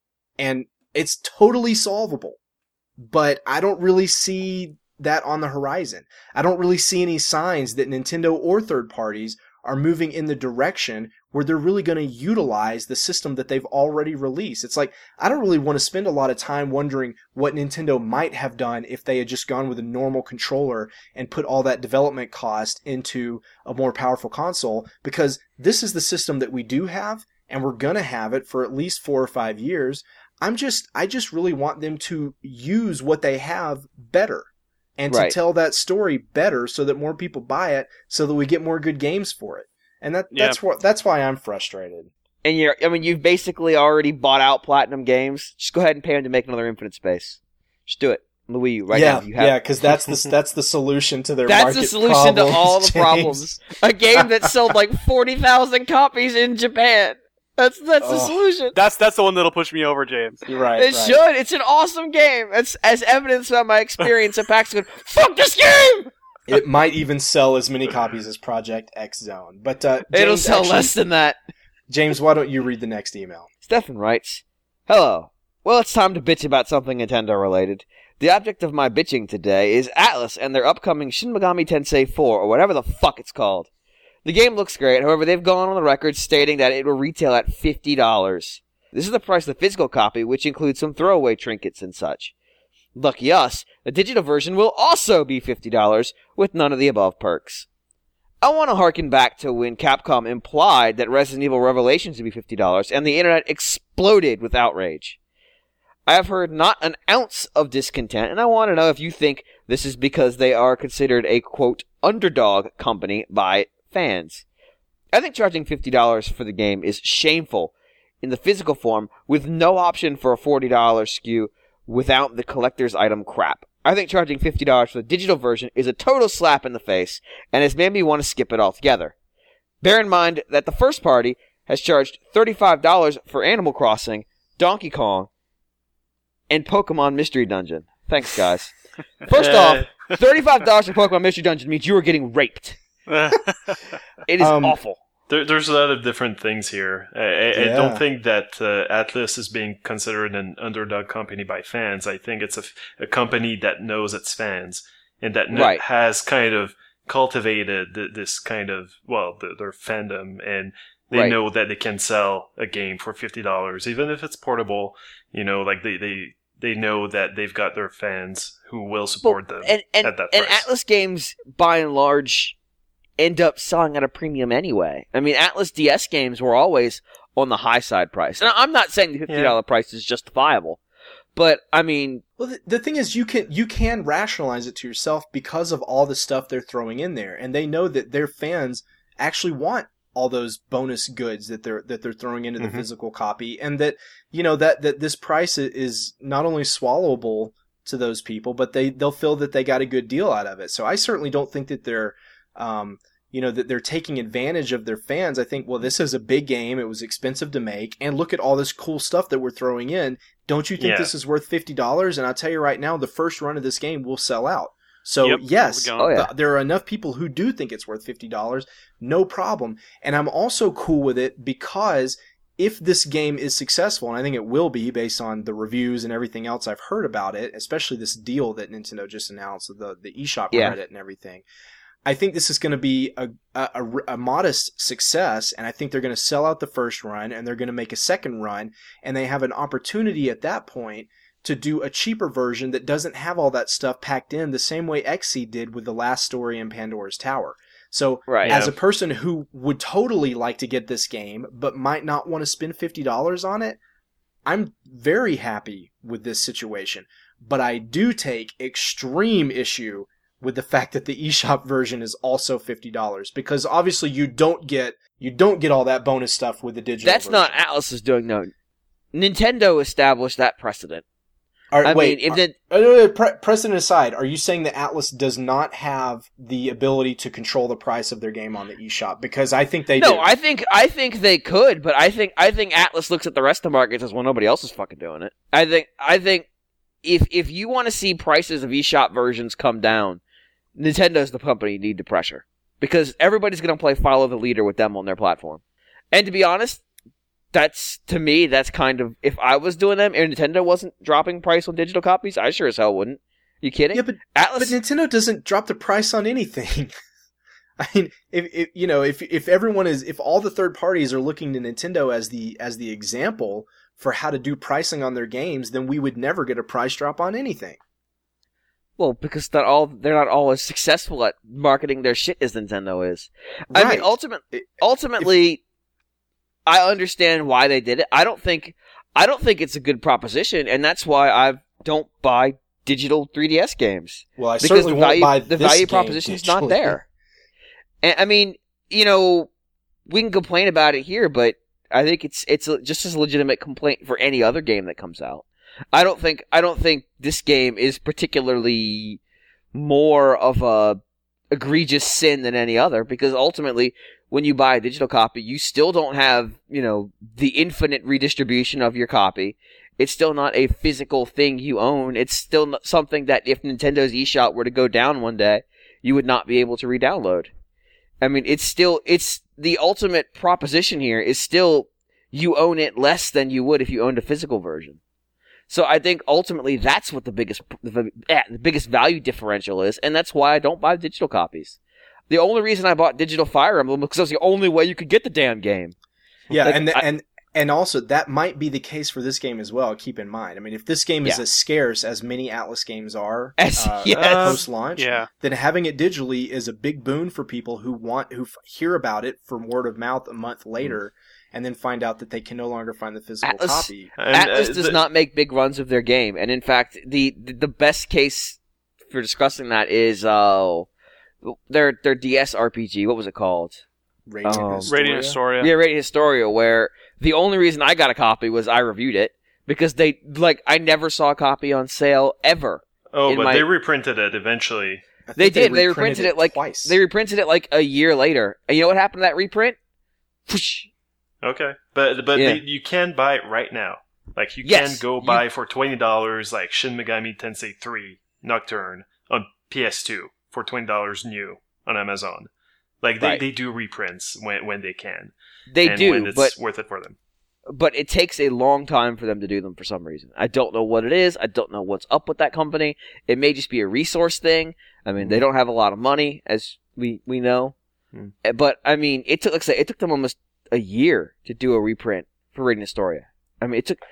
And it's totally solvable. But I don't really see that on the horizon. I don't really see any signs that Nintendo or third parties are moving in the direction where they're really going to utilize the system that they've already released. It's like, I don't really want to spend a lot of time wondering what Nintendo might have done if they had just gone with a normal controller and put all that development cost into a more powerful console, because this is the system that we do have, and we're going to have it for at least 4 or 5 years. I just really want them to use what they have better and to tell that story better so that more people buy it, so that we get more good games for it. And that's why I'm frustrated. And you've basically already bought out Platinum Games. Just go ahead and pay them to make another Infinite Space. Just do it. On the Wii U now. Because that's the solution to their market problems. That's the solution to all the problems. A game that sold like 40,000 copies in Japan. That's the solution. That's the one that'll push me over, James. You're right. It should. It's an awesome game. It's as evidenced by my experience at PAX Zone. Fuck this game! It might even sell as many copies as Project X Zone. But James, it'll sell less than that. James, why don't you read the next email? Stefan writes, Hello. Well, it's time to bitch about something Nintendo related. The object of my bitching today is Atlas and their upcoming Shin Megami Tensei 4, or whatever the fuck it's called. The game looks great, however, they've gone on the record stating that it will retail at $50. This is the price of the physical copy, which includes some throwaway trinkets and such. Lucky us, the digital version will also be $50, with none of the above perks. I want to harken back to when Capcom implied that Resident Evil Revelations would be $50, and the internet exploded with outrage. I have heard not an ounce of discontent, and I want to know if you think this is because they are considered a, quote, underdog company by fans. I think charging $50 for the game is shameful in the physical form, with no option for a $40 SKU without the collector's item crap. I think charging $50 for the digital version is a total slap in the face, and has made me want to skip it altogether. Bear in mind that the first party has charged $35 for Animal Crossing, Donkey Kong, and Pokemon Mystery Dungeon. Thanks, guys. First off, $35 for Pokemon Mystery Dungeon means you are getting raped. It is awful. There's a lot of different things here. I don't think that Atlas is being considered an underdog company by fans. I think it's a company that knows its fans and that has kind of cultivated this kind of, their fandom, and they know that they can sell a game for $50, even if it's portable. Like they know that they've got their fans who will support them at that price. And Atlas games, by and large, end up selling at a premium anyway. I mean, Atlas DS games were always on the high side price. And I'm not saying the $50 price is justifiable, but I mean... Well, the thing is, you can rationalize it to yourself because of all the stuff they're throwing in there, and they know that their fans actually want all those bonus goods that they're throwing into the physical copy, and that that this price is not only swallowable to those people, but they'll feel that they got a good deal out of it. So I certainly don't think that they're that they're taking advantage of their fans. I think, well, this is a big game. It was expensive to make, and look at all this cool stuff that we're throwing in. Don't you think this is worth $50? And I'll tell you right now, the first run of this game will sell out. So yes, there are enough people who do think it's worth $50, no problem. And I'm also cool with it because if this game is successful, and I think it will be based on the reviews and everything else I've heard about it, especially this deal that Nintendo just announced, the eShop credit and everything, I think this is going to be a modest success, and I think they're going to sell out the first run, and they're going to make a second run, and they have an opportunity at that point to do a cheaper version that doesn't have all that stuff packed in the same way Xseed did with the last story in Pandora's Tower. So as a person who would totally like to get this game but might not want to spend $50 on it, I'm very happy with this situation. But I do take extreme issue with the fact that the eShop version is also $50, because obviously you don't get all that bonus stuff with the digital version. Not Atlas's doing, no. Nintendo established that precedent. Precedent aside, are you saying that Atlas does not have the ability to control the price of their game on the eShop? Because I think they do. No, I think they could, but I think Atlas looks at the rest of the market and says, well, nobody else is fucking doing it. I think if you want to see prices of eShop versions come down, Nintendo's the company you need to pressure, because everybody's going to play follow the leader with them on their platform. And to be honest, that's kind of, if I was doing them and Nintendo wasn't dropping price on digital copies, I sure as hell wouldn't. You kidding? Yeah, but Nintendo doesn't drop the price on anything. I mean, if all the third parties are looking to Nintendo as the example for how to do pricing on their games, then we would never get a price drop on anything. Well, because they're not all as successful at marketing their shit as Nintendo is. Right. I mean, ultimately, I understand why they did it. I don't think it's a good proposition, and that's why I don't buy digital 3DS games. Well, I certainly won't buy the value proposition is not there. And I mean, we can complain about it here, but I think it's just as legitimate complaint for any other game that comes out. I don't think this game is particularly more of a egregious sin than any other, because ultimately, when you buy a digital copy, you still don't have, the infinite redistribution of your copy. It's still not a physical thing you own. It's still not something that if Nintendo's eShop were to go down one day, you would not be able to re-download. I mean, it's the ultimate proposition here is still you own it less than you would if you owned a physical version. So I think ultimately that's what the biggest value differential is, and that's why I don't buy digital copies. The only reason I bought digital Fire Emblem was because it was the only way you could get the damn game. Yeah, and also that might be the case for this game as well. Keep in mind, I mean, if this game is as scarce as many Atlas games are post-launch, then having it digitally is a big boon for people who hear about it from word of mouth a month later. And then find out that they can no longer find the physical copy. Atlas does not make big runs of their game, and in fact, the best case for discussing that is their DS RPG. What was it called? Radiant Historia. Yeah, Radiant Historia. Where the only reason I got a copy was I reviewed it, because I never saw a copy on sale ever. Oh, but they reprinted it eventually. They did. They reprinted it twice. They reprinted it like a year later, and you know what happened to that reprint? Whoosh. Okay, but you can buy it right now. Like, you can go buy for $20, like, Shin Megami Tensei 3 Nocturne on PS2 for $20 new on Amazon. Like, they do reprints when they can. They do, when it's worth it for them. But it takes a long time for them to do them for some reason. I don't know what it is. I don't know what's up with that company. It may just be a resource thing. I mean, they don't have a lot of money, as we know. But, I mean, it took them almost a year to do a reprint for Radiant Historia. I mean, it took...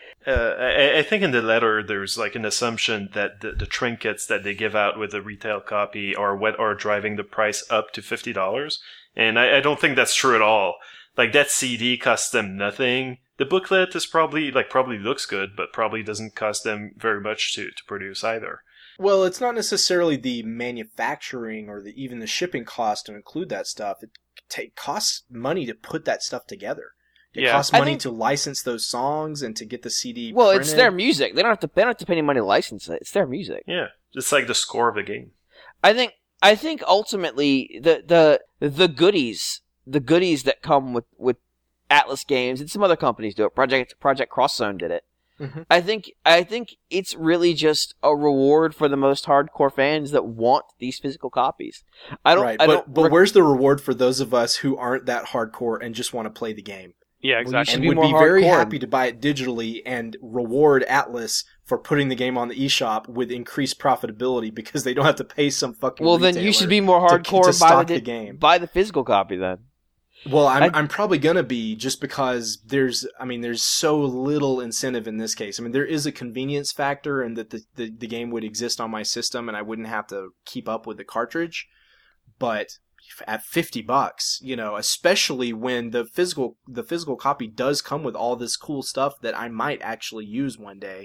I think in the letter there's like an assumption that the trinkets that they give out with the retail copy are what are driving the price up to $50. And I don't think that's true at all. Like, that CD costs them nothing. The booklet is probably looks good, but probably doesn't cost them very much to produce either. Well, it's not necessarily the manufacturing or even the shipping cost to include that stuff. It costs money to put that stuff together. It costs money to license those songs and to get the CD printed. It's their music. They don't have to pay any money to license it. It's their music. Yeah, it's like the score of the game. I think ultimately the goodies that come with Atlas Games and some other companies do it. Project CrossZone did it. Mm-hmm. I think it's really just a reward for the most hardcore fans that want these physical copies. But where's the reward for those of us who aren't that hardcore and just want to play the game? Yeah, exactly. And would be very happy to buy it digitally and reward Atlas for putting the game on the eShop with increased profitability because they don't have to pay some fucking retailer then you should be more hardcore to stock the game. Buy the physical copy then. Well, I'm probably gonna be, just because there's so little incentive in this case. I mean, there is a convenience factor and that the game would exist on my system and I wouldn't have to keep up with the cartridge, but at $50, especially when the physical copy does come with all this cool stuff that I might actually use one day.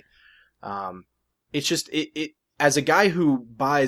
It's just it as a guy who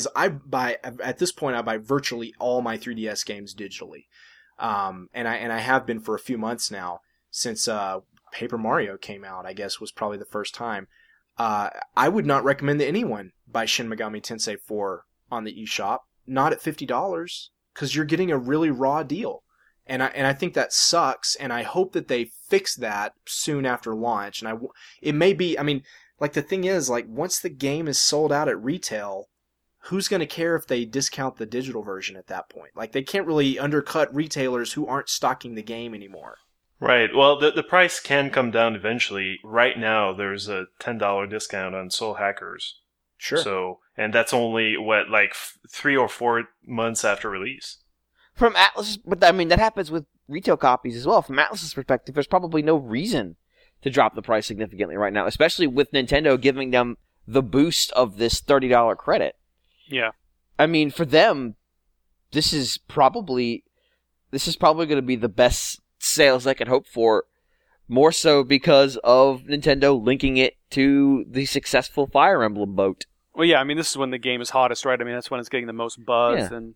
at this point I buy virtually all my 3DS games digitally. And I have been for a few months now since Paper Mario came out, I guess was probably the first time. I would not recommend that anyone buy Shin Megami Tensei 4 on the eShop, not at $50. Because you're getting a really raw deal. And I think that sucks, and I hope that they fix that soon after launch. And it may be, the thing is, like, once the game is sold out at retail, who's going to care if they discount the digital version at that point? Like, they can't really undercut retailers who aren't stocking the game anymore. Right. Well, the price can come down eventually. Right now, there's a $10 discount on Soul Hackers. Sure. So, and that's only 3 or 4 months after release. From Atlas, but that happens with retail copies as well. From Atlas's perspective, there's probably no reason to drop the price significantly right now, especially with Nintendo giving them the boost of this $30 credit. Yeah. I mean, for them, this is probably going to be the best sales they could hope for. More so because of Nintendo linking it to the successful Fire Emblem boat. Well, yeah, this is when the game is hottest, right? That's when it's getting the most buzz, and,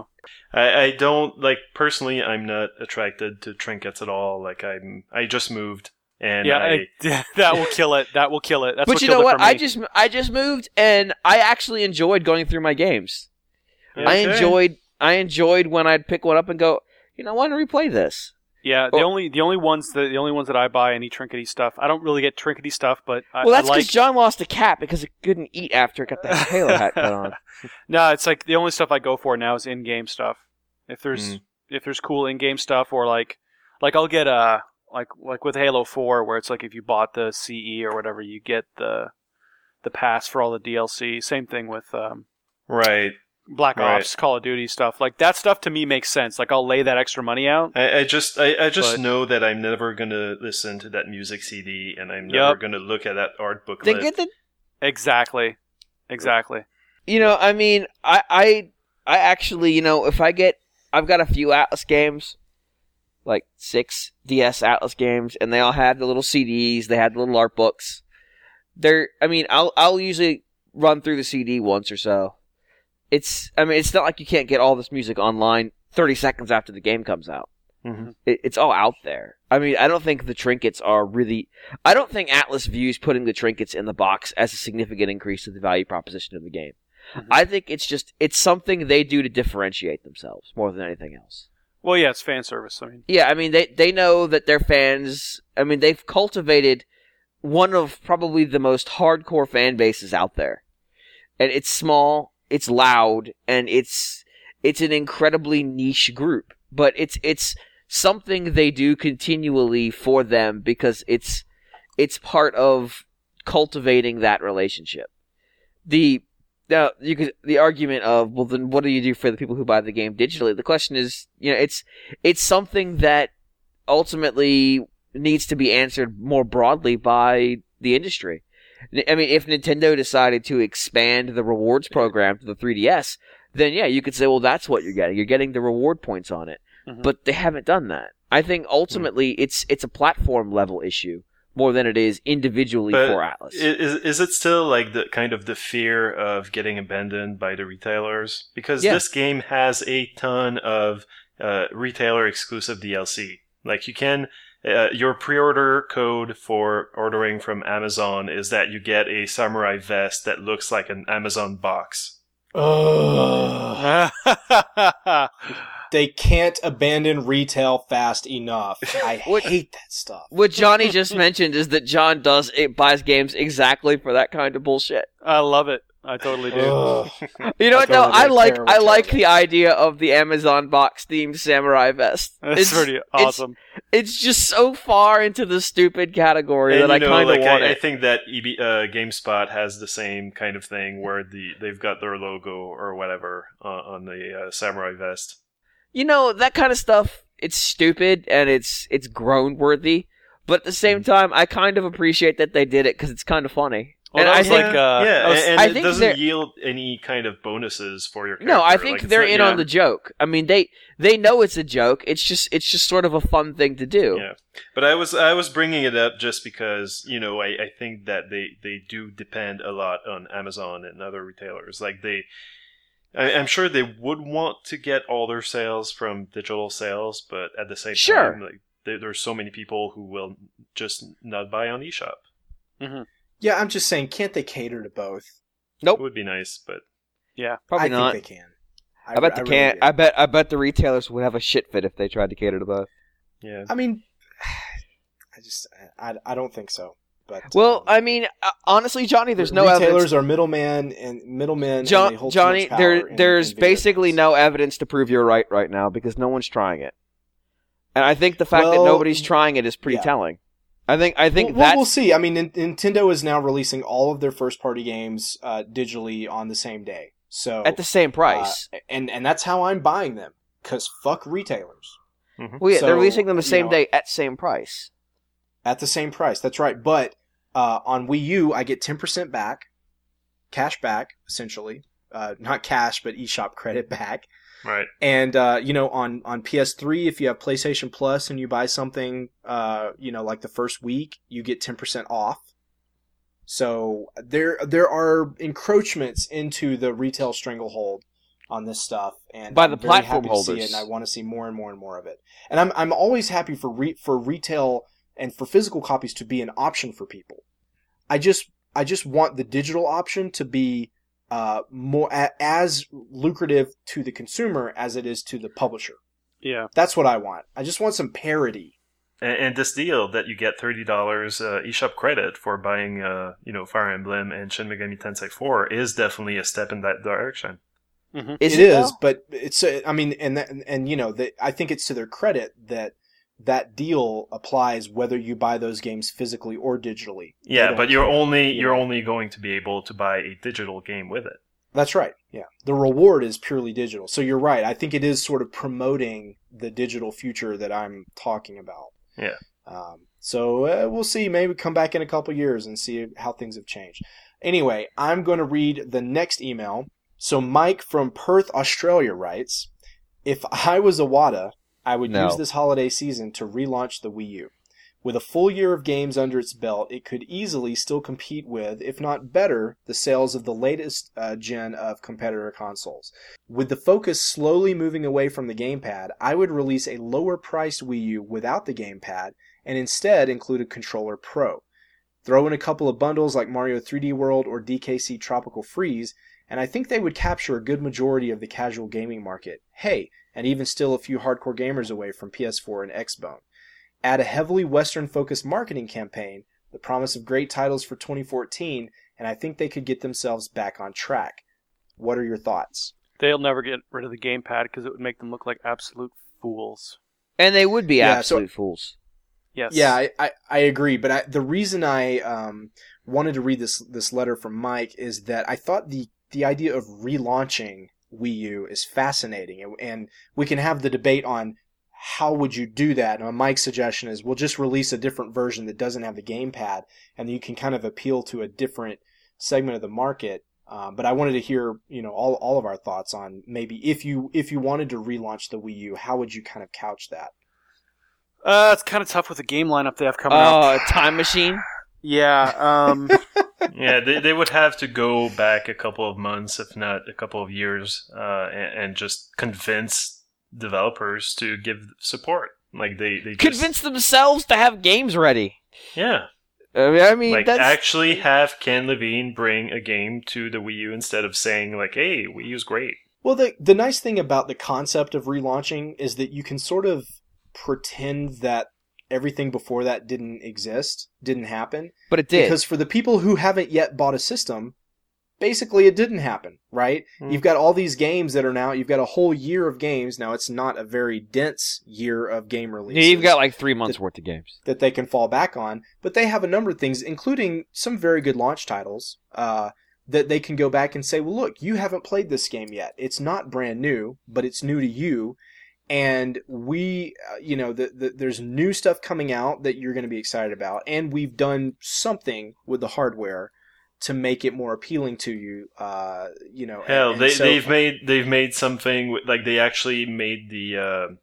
I don't, personally, I'm not attracted to trinkets at all. I just moved, and that will kill it. That will kill it. That's but what you know what? I just moved, and I actually enjoyed going through my games. Okay. I enjoyed when I'd pick one up and go, I want to replay this. Yeah, the only ones that I buy any trinkety stuff. I don't really get trinkety stuff, but that's because John lost a cat because it couldn't eat after it got the Halo hat put on. No, it's like the only stuff I go for now is in-game stuff. If there's cool in-game stuff, or like I'll get like with Halo 4, where it's like if you bought the CE or whatever, you get the pass for all the DLC. Same thing with right. Black Ops, Call of Duty stuff. Like, that stuff to me makes sense. Like, I'll lay that extra money out. I just know that I'm never going to listen to that music CD, and I'm never going to look at that art booklet. Exactly. I actually, if I've got a few Atlas games, like 6 DS Atlas games, and they all have the little CDs, they have the little art books. I'll usually run through the CD once or so. It's not like you can't get all this music online 30 seconds after the game comes out. Mm-hmm. It's all out there. I don't think the trinkets are really... I don't think Atlas views putting the trinkets in the box as a significant increase to the value proposition of the game. Mm-hmm. I think it's something they do to differentiate themselves more than anything else. Well, yeah, it's fan service. Yeah, they know that their fans... they've cultivated one of probably the most hardcore fan bases out there. And it's small, it's loud, and it's an incredibly niche group. But it's something they do continually for them because it's part of cultivating that relationship. The argument of, well, then what do you do for the people who buy the game digitally? The question is, it's something that ultimately needs to be answered more broadly by the industry. I mean, if Nintendo decided to expand the rewards program to the 3DS, then yeah, you could say, well, that's what you're getting. You're getting the reward points on it. Mm-hmm. But they haven't done that. I think ultimately it's a platform level issue more than it is individually for Atlus. Is it still like the fear of getting abandoned by the retailers? Because this game has a ton of retailer exclusive DLC. Like you can, your pre-order code for ordering from Amazon is that you get a samurai vest that looks like an Amazon box. They can't abandon retail fast enough. I hate that stuff. What Johnny just mentioned is that John buys games exactly for that kind of bullshit. I love it. I totally do. You know what though? I like the idea of the Amazon box themed samurai vest. It's pretty awesome. It's just so far into the stupid category that I kind of want it. I think that GameSpot has the same kind of thing where they've got their logo or whatever on the samurai vest. That kind of stuff, it's stupid and it's groan worthy, but at the same time, I kind of appreciate that they did it because it's kind of funny. Well, and I think it doesn't yield any kind of bonuses for your character. No, I think they're in on the joke. I mean, they know it's a joke. It's just sort of a fun thing to do. Yeah, but I was bringing it up just because I think that they do depend a lot on Amazon and other retailers. Like I'm sure they would want to get all their sales from digital sales, but at the same time, like there's so many people who will just not buy on eShop. Mm-hmm. Yeah, I'm just saying, can't they cater to both? Nope. It would be nice, but yeah, probably not. I think they can. I bet they can't. Really I bet the retailers would have a shit fit if they tried to cater to both. Yeah. I mean, I don't think so. But I mean, honestly, Johnny, there's no evidence. Retailers are middlemen. Johnny, there's basically no evidence to prove you're right now because no one's trying it, and I think the fact that nobody's trying it is pretty telling. I think we'll see. I mean, Nintendo is now releasing all of their first-party games digitally on the same day, so at the same price, and that's how I'm buying them because fuck retailers. Mm-hmm. Well, yeah, they're releasing them the same day at same price. At the same price, that's right. But on Wii U, I get 10% back, cash back, essentially. Not cash, but eShop credit back. Right. And, on PS3, if you have PlayStation Plus and you buy something, like the first week, you get 10% off. So there are encroachments into the retail stranglehold on this stuff, and by I'm the very platform happy holders. to see it, and I want to see more and more and more of it. And I'm always happy for retail and for physical copies to be an option for people. I just want the digital option to be more as lucrative to the consumer as it is to the publisher. Yeah, that's what I want. I just want some parity. And this deal that you get $30 eShop credit for buying, Fire Emblem and Shin Megami Tensei 4 is definitely a step in that direction. Mm-hmm. It is, but it's. I mean, I think it's to their credit that deal applies whether you buy those games physically or digitally. Yeah, but you're only going to be able to buy a digital game with it. That's right. Yeah. The reward is purely digital. So you're right. I think it is sort of promoting the digital future that I'm talking about. Yeah. So we'll see. Maybe come back in a couple years and see how things have changed. Anyway, I'm going to read the next email. So Mike from Perth, Australia writes, if I was Iwata, I would use this holiday season to relaunch the Wii U. With a full year of games under its belt, it could easily still compete with, if not better, the sales of the latest gen of competitor consoles. With the focus slowly moving away from the gamepad, I would release a lower-priced Wii U without the gamepad and instead include a controller Pro. Throw in a couple of bundles like Mario 3D World or DKC Tropical Freeze, and I think they would capture a good majority of the casual gaming market. Hey, and even still a few hardcore gamers away from PS4 and Xbone. Add a heavily Western-focused marketing campaign the promise of great titles for 2014, and I think they could get themselves back on track. What are your thoughts? They'll never get rid of the gamepad because it would make them look like absolute fools. And they would be absolute fools. Yes. Yeah, I agree. But the reason I wanted to read this letter from Mike is that I thought the idea of relaunching Wii U is fascinating. And we can have the debate on how would you do that. And Mike's suggestion is we'll just release a different version that doesn't have the gamepad, and you can kind of appeal to a different segment of the market. But I wanted to hear, all of our thoughts on maybe if you wanted to relaunch the Wii U, how would you kind of couch that? It's kind of tough with the game lineup they have coming up. Time Machine? Yeah. Yeah, they would have to go back a couple of months, if not a couple of years, and just convince developers to give support. Like they convince themselves to have games ready. Yeah. I mean, like actually have Ken Levine bring a game to the Wii U instead of saying like, "Hey, Wii U's great." Well, the nice thing about the concept of relaunching is that you can sort of pretend that everything before that didn't happen. But it did. Because for the people who haven't yet bought a system, basically it didn't happen, right? You've got all these games that are now, you've got a whole year of games. Now, it's not a very dense year of game releases. Yeah, you've got like 3 months worth of games that they can fall back on. But they have a number of things, including some very good launch titles, that they can go back and say, well, look, you haven't played this game yet. It's not brand new, but it's new to you. And we, there's new stuff coming out that you're going to be excited about. And we've done something with the hardware to make it more appealing to you, Hell, they've made something, like they actually made the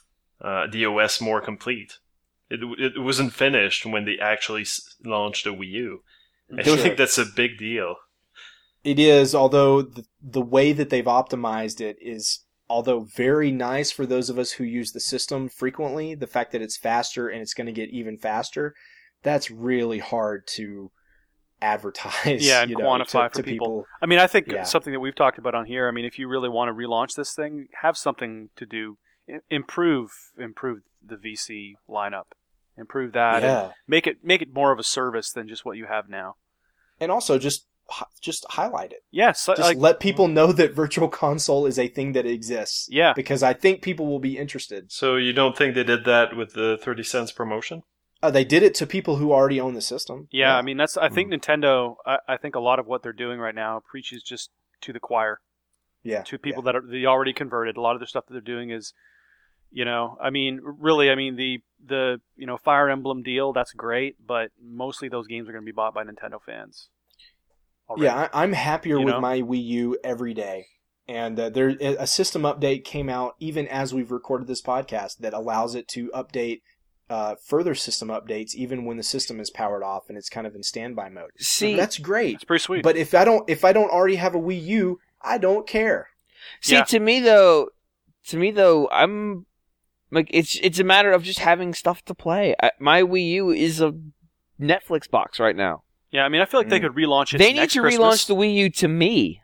OS more complete. It wasn't finished when they actually launched a Wii U. I think that's a big deal. It is, although the way that they've optimized it is, although very nice for those of us who use the system frequently, the fact that it's faster and it's going to get even faster, that's really hard to advertise. Yeah, and quantify for people. I mean, I think something that we've talked about on here, I mean, if you really want to relaunch this thing, have something to do, improve the VC lineup. Improve that and make it more of a service than just what you have now. And also just highlight it. Yes. Just let people know that Virtual Console is a thing that exists. Yeah. Because I think people will be interested. So you don't think they did that with the 30 cents promotion? They did it to people who already own the system. Yeah, I mean, I think Nintendo, I think a lot of what they're doing right now preaches just to the choir. Yeah. To people that are they already converted. A lot of the stuff that they're doing is, the Fire Emblem deal, that's great, but mostly those games are going to be bought by Nintendo fans. Already. Yeah, I'm happier with my Wii U every day. And a system update came out even as we've recorded this podcast that allows it to update further system updates even when the system is powered off and it's kind of in standby mode. See, that's great. It's pretty sweet. But if I don't already have a Wii U, I don't care. See, to me though, I'm like it's a matter of just having stuff to play. My Wii U is a Netflix box right now. Yeah, I mean, I feel like they could relaunch it. They need to relaunch the Wii U to me.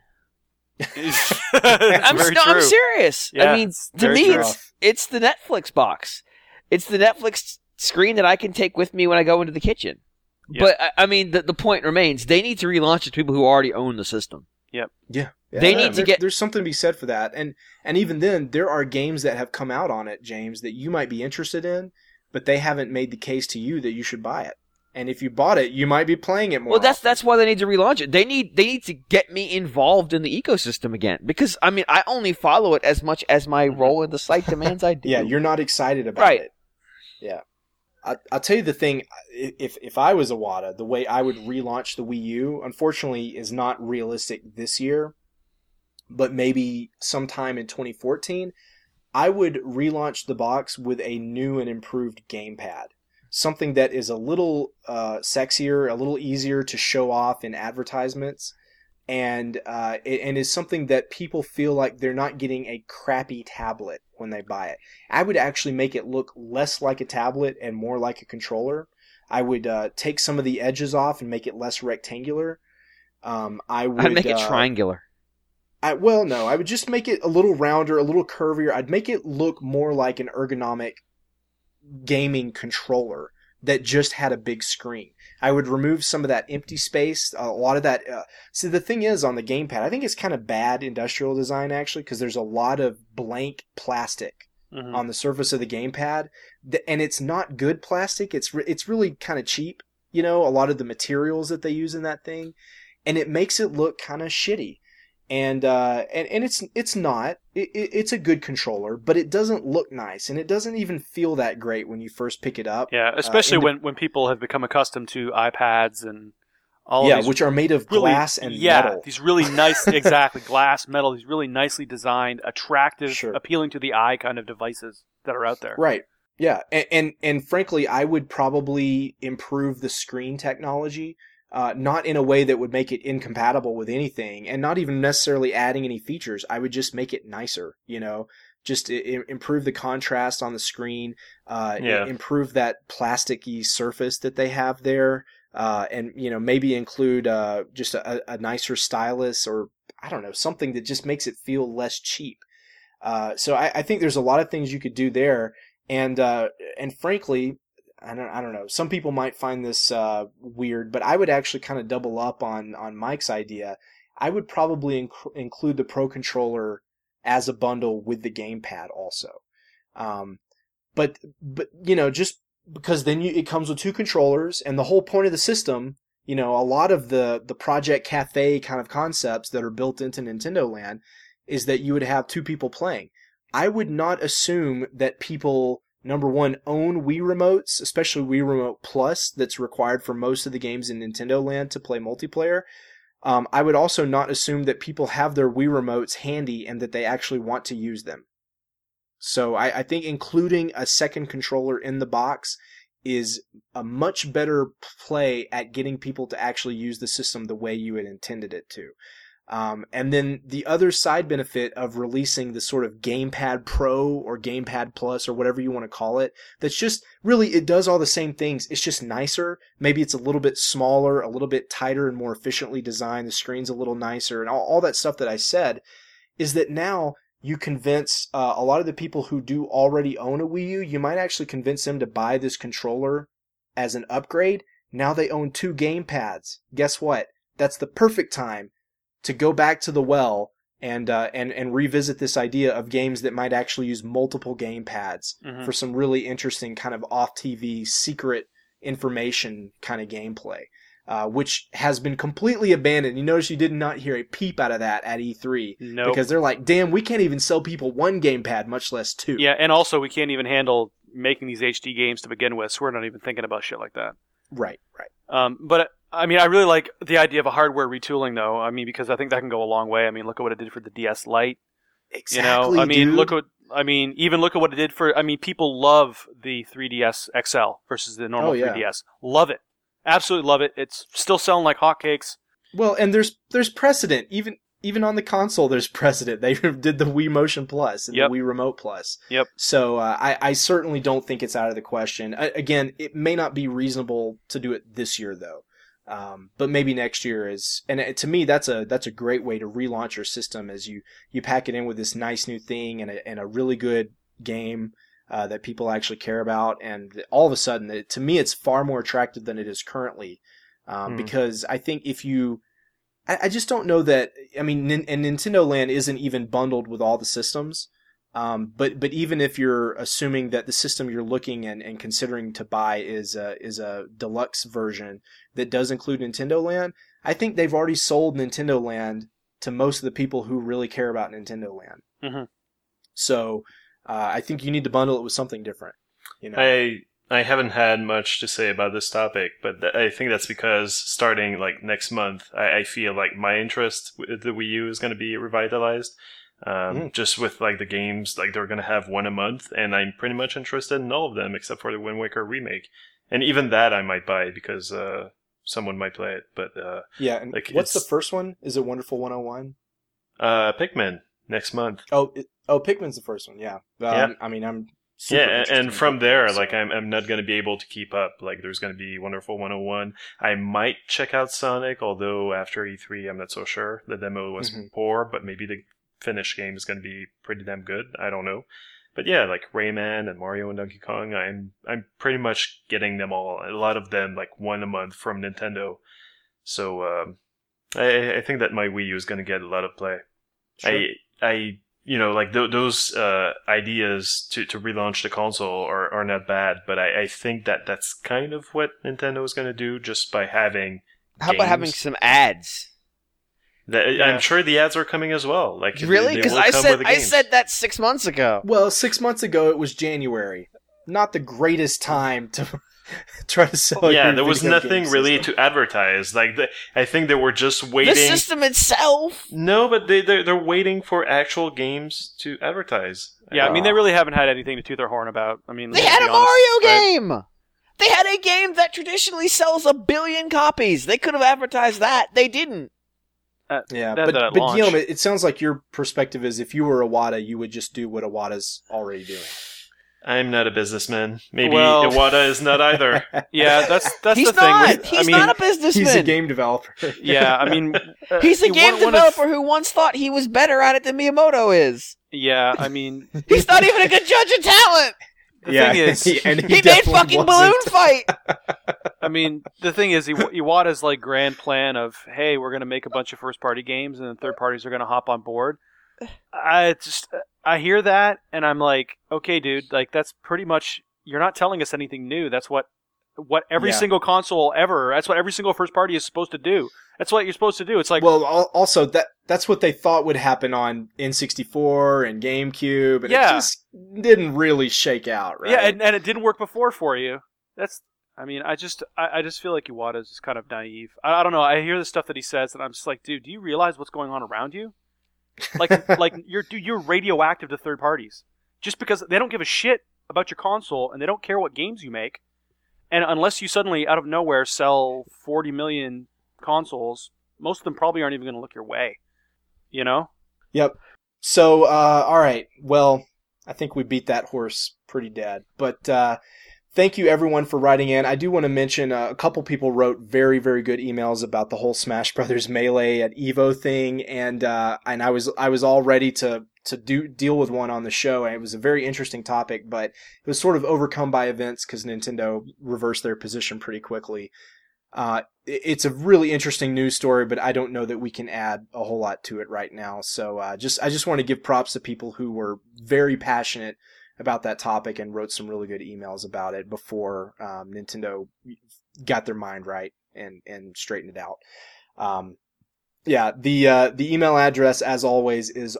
I'm serious. Yeah, I mean, to me, it's the Netflix box. It's the Netflix screen that I can take with me when I go into the kitchen. Yeah. But I mean, the point remains: they need to relaunch it to people who already own the system. Yep. Yeah. They need to get. There's something to be said for that, and even then, there are games that have come out on it, James, that you might be interested in, but they haven't made the case to you that you should buy it. And if you bought it, you might be playing it more. Well, that's why they need to relaunch it. They need to get me involved in the ecosystem again. Because I mean, I only follow it as much as my role in the site demands I do. Yeah, you're not excited about it. Yeah, I'll tell you the thing. If I was Iwata, the way I would relaunch the Wii U, unfortunately, is not realistic this year. But maybe sometime in 2014, I would relaunch the box with a new and improved gamepad. Something that is a little sexier, a little easier to show off in advertisements, and is something that people feel like they're not getting a crappy tablet when they buy it. I would actually make it look less like a tablet and more like a controller. I would take some of the edges off and make it less rectangular. I'd make it triangular. I would just make it a little rounder, a little curvier. I'd make it look more like an ergonomic gaming controller that just had a big screen. I would remove some of that empty space, a lot of that. See, the thing is on the gamepad, I think it's kind of bad industrial design actually, because there's a lot of blank plastic on the surface of the gamepad, and it's not good plastic. It's really kind of cheap, a lot of the materials that they use in that thing, and it makes it look kind of shitty. And it's not. It's a good controller, but it doesn't look nice, and it doesn't even feel that great when you first pick it up. Yeah, especially when people have become accustomed to iPads and all of these, which are made of glass and metal. These really nice, exactly, glass, metal, these really nicely designed, attractive, appealing to the eye kind of devices that are out there. Right. Yeah, and frankly, I would probably improve the screen technology. Not in a way that would make it incompatible with anything, and not even necessarily adding any features. I would just make it nicer, just improve the contrast on the screen, improve that plasticky surface that they have there, and maybe include just a nicer stylus, or I don't know, something that just makes it feel less cheap. So I think there's a lot of things you could do there, and frankly, I don't know. Some people might find this weird, but I would actually kind of double up on Mike's idea. I would probably include the Pro Controller as a bundle with the gamepad also. But just because then it comes with two controllers, and the whole point of the system, a lot of the Project Cafe kind of concepts that are built into Nintendo Land is that you would have two people playing. I would not assume that people, number one, own Wii Remotes, especially Wii Remote Plus, that's required for most of the games in Nintendo Land to play multiplayer. I would also not assume that people have their Wii Remotes handy and that they actually want to use them. So I think including a second controller in the box is a much better play at getting people to actually use the system the way you had intended it to. And then the other side benefit of releasing the sort of Gamepad Pro or Gamepad Plus or whatever you want to call it, that's just really, it does all the same things. It's just nicer. Maybe it's a little bit smaller, a little bit tighter and more efficiently designed. The screen's a little nicer, and all that stuff that I said is that now you convince a lot of the people who do already own a Wii U, you might actually convince them to buy this controller as an upgrade. Now they own two gamepads. Guess what? That's the perfect time to go back to the well and revisit this idea of games that might actually use multiple gamepads for some really interesting kind of off-TV secret information kind of gameplay, which has been completely abandoned. You notice you did not hear a peep out of that at E3. Nope. Because they're like, damn, we can't even sell people one gamepad, much less two. Yeah, and also we can't even handle making these HD games to begin with, so we're not even thinking about shit like that. Right. But I mean, I really like the idea of a hardware retooling, though. I mean, because I think that can go a long way. I mean, look at what it did for the DS Lite. Exactly. I mean, dude. look at what it did for. I mean, people love the 3DS XL versus the normal 3DS. Love it, absolutely love it. It's still selling like hotcakes. Well, and there's precedent. Even on the console, there's precedent. They did the Wii Motion Plus and the Wii Remote Plus. Yep. So I certainly don't think it's out of the question. Again, it may not be reasonable to do it this year, though. But maybe next year is, and to me, that's a great way to relaunch your system as you pack it in with this nice new thing and a really good game that people actually care about, and all of a sudden, to me, it's far more attractive than it is currently, because I think if you, I just don't know that, I mean, and Nintendo Land isn't even bundled with all the systems. But even if you're assuming that the system you're looking and considering to buy is a deluxe version that does include Nintendo Land, I think they've already sold Nintendo Land to most of the people who really care about Nintendo Land. Mm-hmm. So I think you need to bundle it with something different. I haven't had much to say about this topic, but I think that's because starting like next month, I feel like my interest with the Wii U is going to be revitalized. Just with like the games, like they're going to have one a month, and I'm pretty much interested in all of them except for the Wind Waker remake. And even that I might buy because someone might play it. But yeah, and like, what's the first one? Is it Wonderful 101? Pikmin next month. Pikmin's the first one. Yeah. I mean, I'm super interested and in from Pikmin, there, so. like I'm not going to be able to keep up. Like there's going to be Wonderful 101. I might check out Sonic, although after E3 I'm not so sure. The demo was poor, but maybe the finished game is going to be pretty damn good. I don't know. But yeah, like Rayman and Mario and Donkey Kong, I'm pretty much getting them all. A lot of them like one a month from Nintendo. So I think that my Wii U is going to get a lot of play. Sure. I like those ideas to relaunch the console are not bad, but I think that's kind of what Nintendo is going to do just by having. How about having some ads? I'm sure the ads are coming as well. Like really, because I said that 6 months ago. Well, 6 months ago it was January, not the greatest time to try to sell. Yeah, there was nothing really to advertise. Like I think they were just waiting. The system itself. No, but they're waiting for actual games to advertise. Yeah, I mean they really haven't had anything to toot their horn about. I mean they had a Mario game. They had a game that traditionally sells 1 billion copies. They could have advertised that. They didn't. But Guillaume, it sounds like your perspective is if you were Iwata, you would just do what Iwata's already doing. I'm not a businessman. Maybe Iwata is not either. Yeah, that's he's the thing. He's not a businessman. He's a game developer. Yeah, I mean... he's a game developer who once thought he was better at it than Miyamoto is. Yeah, I mean... he's not even a good judge of talent! The thing is... he made fucking Balloon Fight! I mean, the thing is, Iwata's like grand plan of, hey, we're going to make a bunch of first-party games and then third parties are going to hop on board. I hear that and I'm like, okay, dude, like that's pretty much, you're not telling us anything new. That's what every single console ever, that's what every single first party is supposed to do. That's what you're supposed to do. It's like, well, also that's what they thought would happen on N64 and GameCube, and it just didn't really shake out, right? Yeah, and it didn't work before for you. I just feel like Iwata is just kind of naive. I don't know. I hear the stuff that he says, and I'm just like, dude, do you realize what's going on around you? Like you're radioactive to third parties. Just because they don't give a shit about your console and they don't care what games you make, and unless you suddenly out of nowhere sell 40 million consoles, most of them probably aren't even going to look your way. You know? Yep. So, all right. Well, I think we beat that horse pretty dead. But thank you, everyone, for writing in. I do want to mention a couple people wrote very, very good emails about the whole Smash Brothers Melee at EVO thing, and I was all ready to deal with one on the show. And it was a very interesting topic, but it was sort of overcome by events because Nintendo reversed their position pretty quickly. It's a really interesting news story, but I don't know that we can add a whole lot to it right now. So I just want to give props to people who were very passionate about that topic and wrote some really good emails about it before Nintendo got their mind right and straightened it out. The email address, as always, is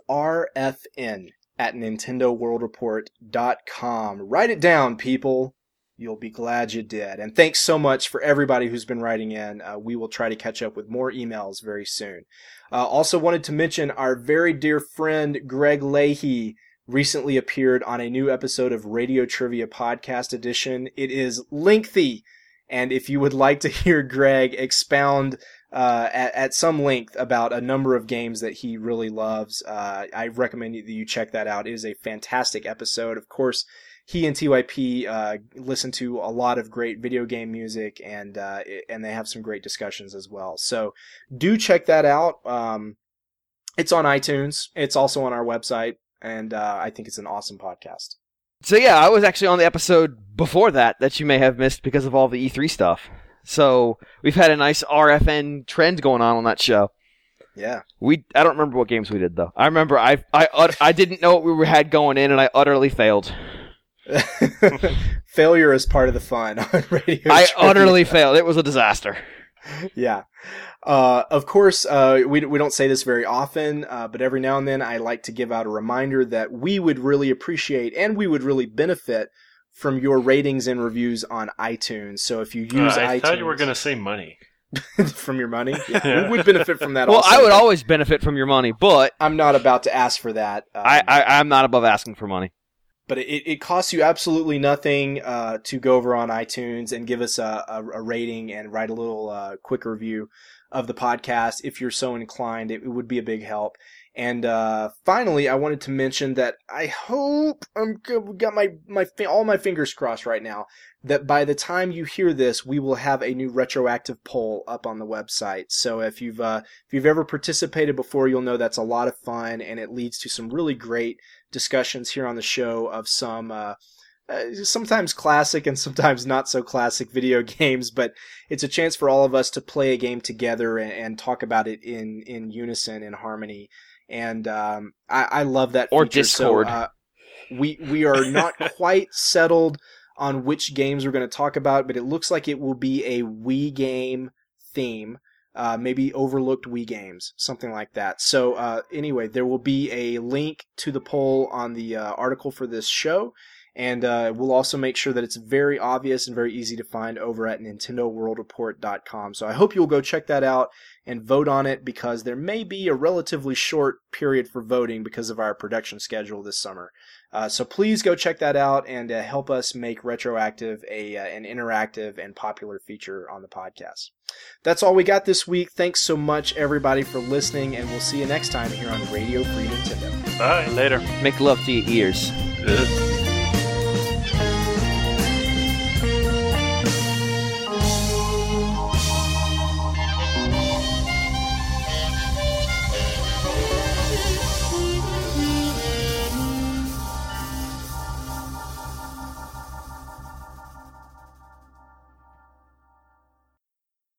rfn@nintendoworldreport.com. Write it down, people. You'll be glad you did. And thanks so much for everybody who's been writing in. We will try to catch up with more emails very soon. Also wanted to mention our very dear friend Greg Leahy recently appeared on a new episode of Radio Trivia Podcast Edition. It is lengthy, and if you would like to hear Greg expound at some length about a number of games that he really loves, I recommend that you check that out. It is a fantastic episode. Of course, he and TYP listen to a lot of great video game music, and they have some great discussions as well. So do check that out. It's on iTunes. It's also on our website. And I think it's an awesome podcast. So yeah, I was actually on the episode before that you may have missed because of all the E3 stuff. So we've had a nice RFN trend going on that show. Yeah. I don't remember what games we did though. I remember I didn't know what we had going in, and I utterly failed. Failure is part of the fun on radio. I utterly failed. It was a disaster. Yeah. Of course, we don't say this very often, but every now and then I like to give out a reminder that we would really appreciate and we would really benefit from your ratings and reviews on iTunes. So if you use iTunes... I thought you were going to say money. From your money? Yeah. We would benefit from that also. Well, I would always benefit from your money, but... I'm not about to ask for that. I'm not above asking for money. But it costs you absolutely nothing to go over on iTunes and give us a rating and write a little quick review of the podcast. If you're so inclined, it would be a big help. And finally, I wanted to mention that I hope got all my fingers crossed right now that by the time you hear this, we will have a new retroactive poll up on the website. So if you've ever participated before, you'll know that's a lot of fun, and it leads to some really great discussions here on the show of some sometimes classic and sometimes not so classic video games, but it's a chance for all of us to play a game together and talk about it in unison, in harmony. And I love that feature. Or Discord. So, we are not quite settled on which games we're going to talk about, but it looks like it will be a Wii game theme, maybe overlooked Wii games, something like that. So anyway, there will be a link to the poll on the article for this show, and we'll also make sure that it's very obvious and very easy to find over at NintendoWorldReport.com. So I hope you'll go check that out and vote on it, because there may be a relatively short period for voting because of our production schedule this summer. So please go check that out and help us make Retroactive an interactive and popular feature on the podcast. That's all we got this week. Thanks so much, everybody, for listening, and we'll see you next time here on Radio Free Nintendo. Bye. Later. Make love to your ears. Good.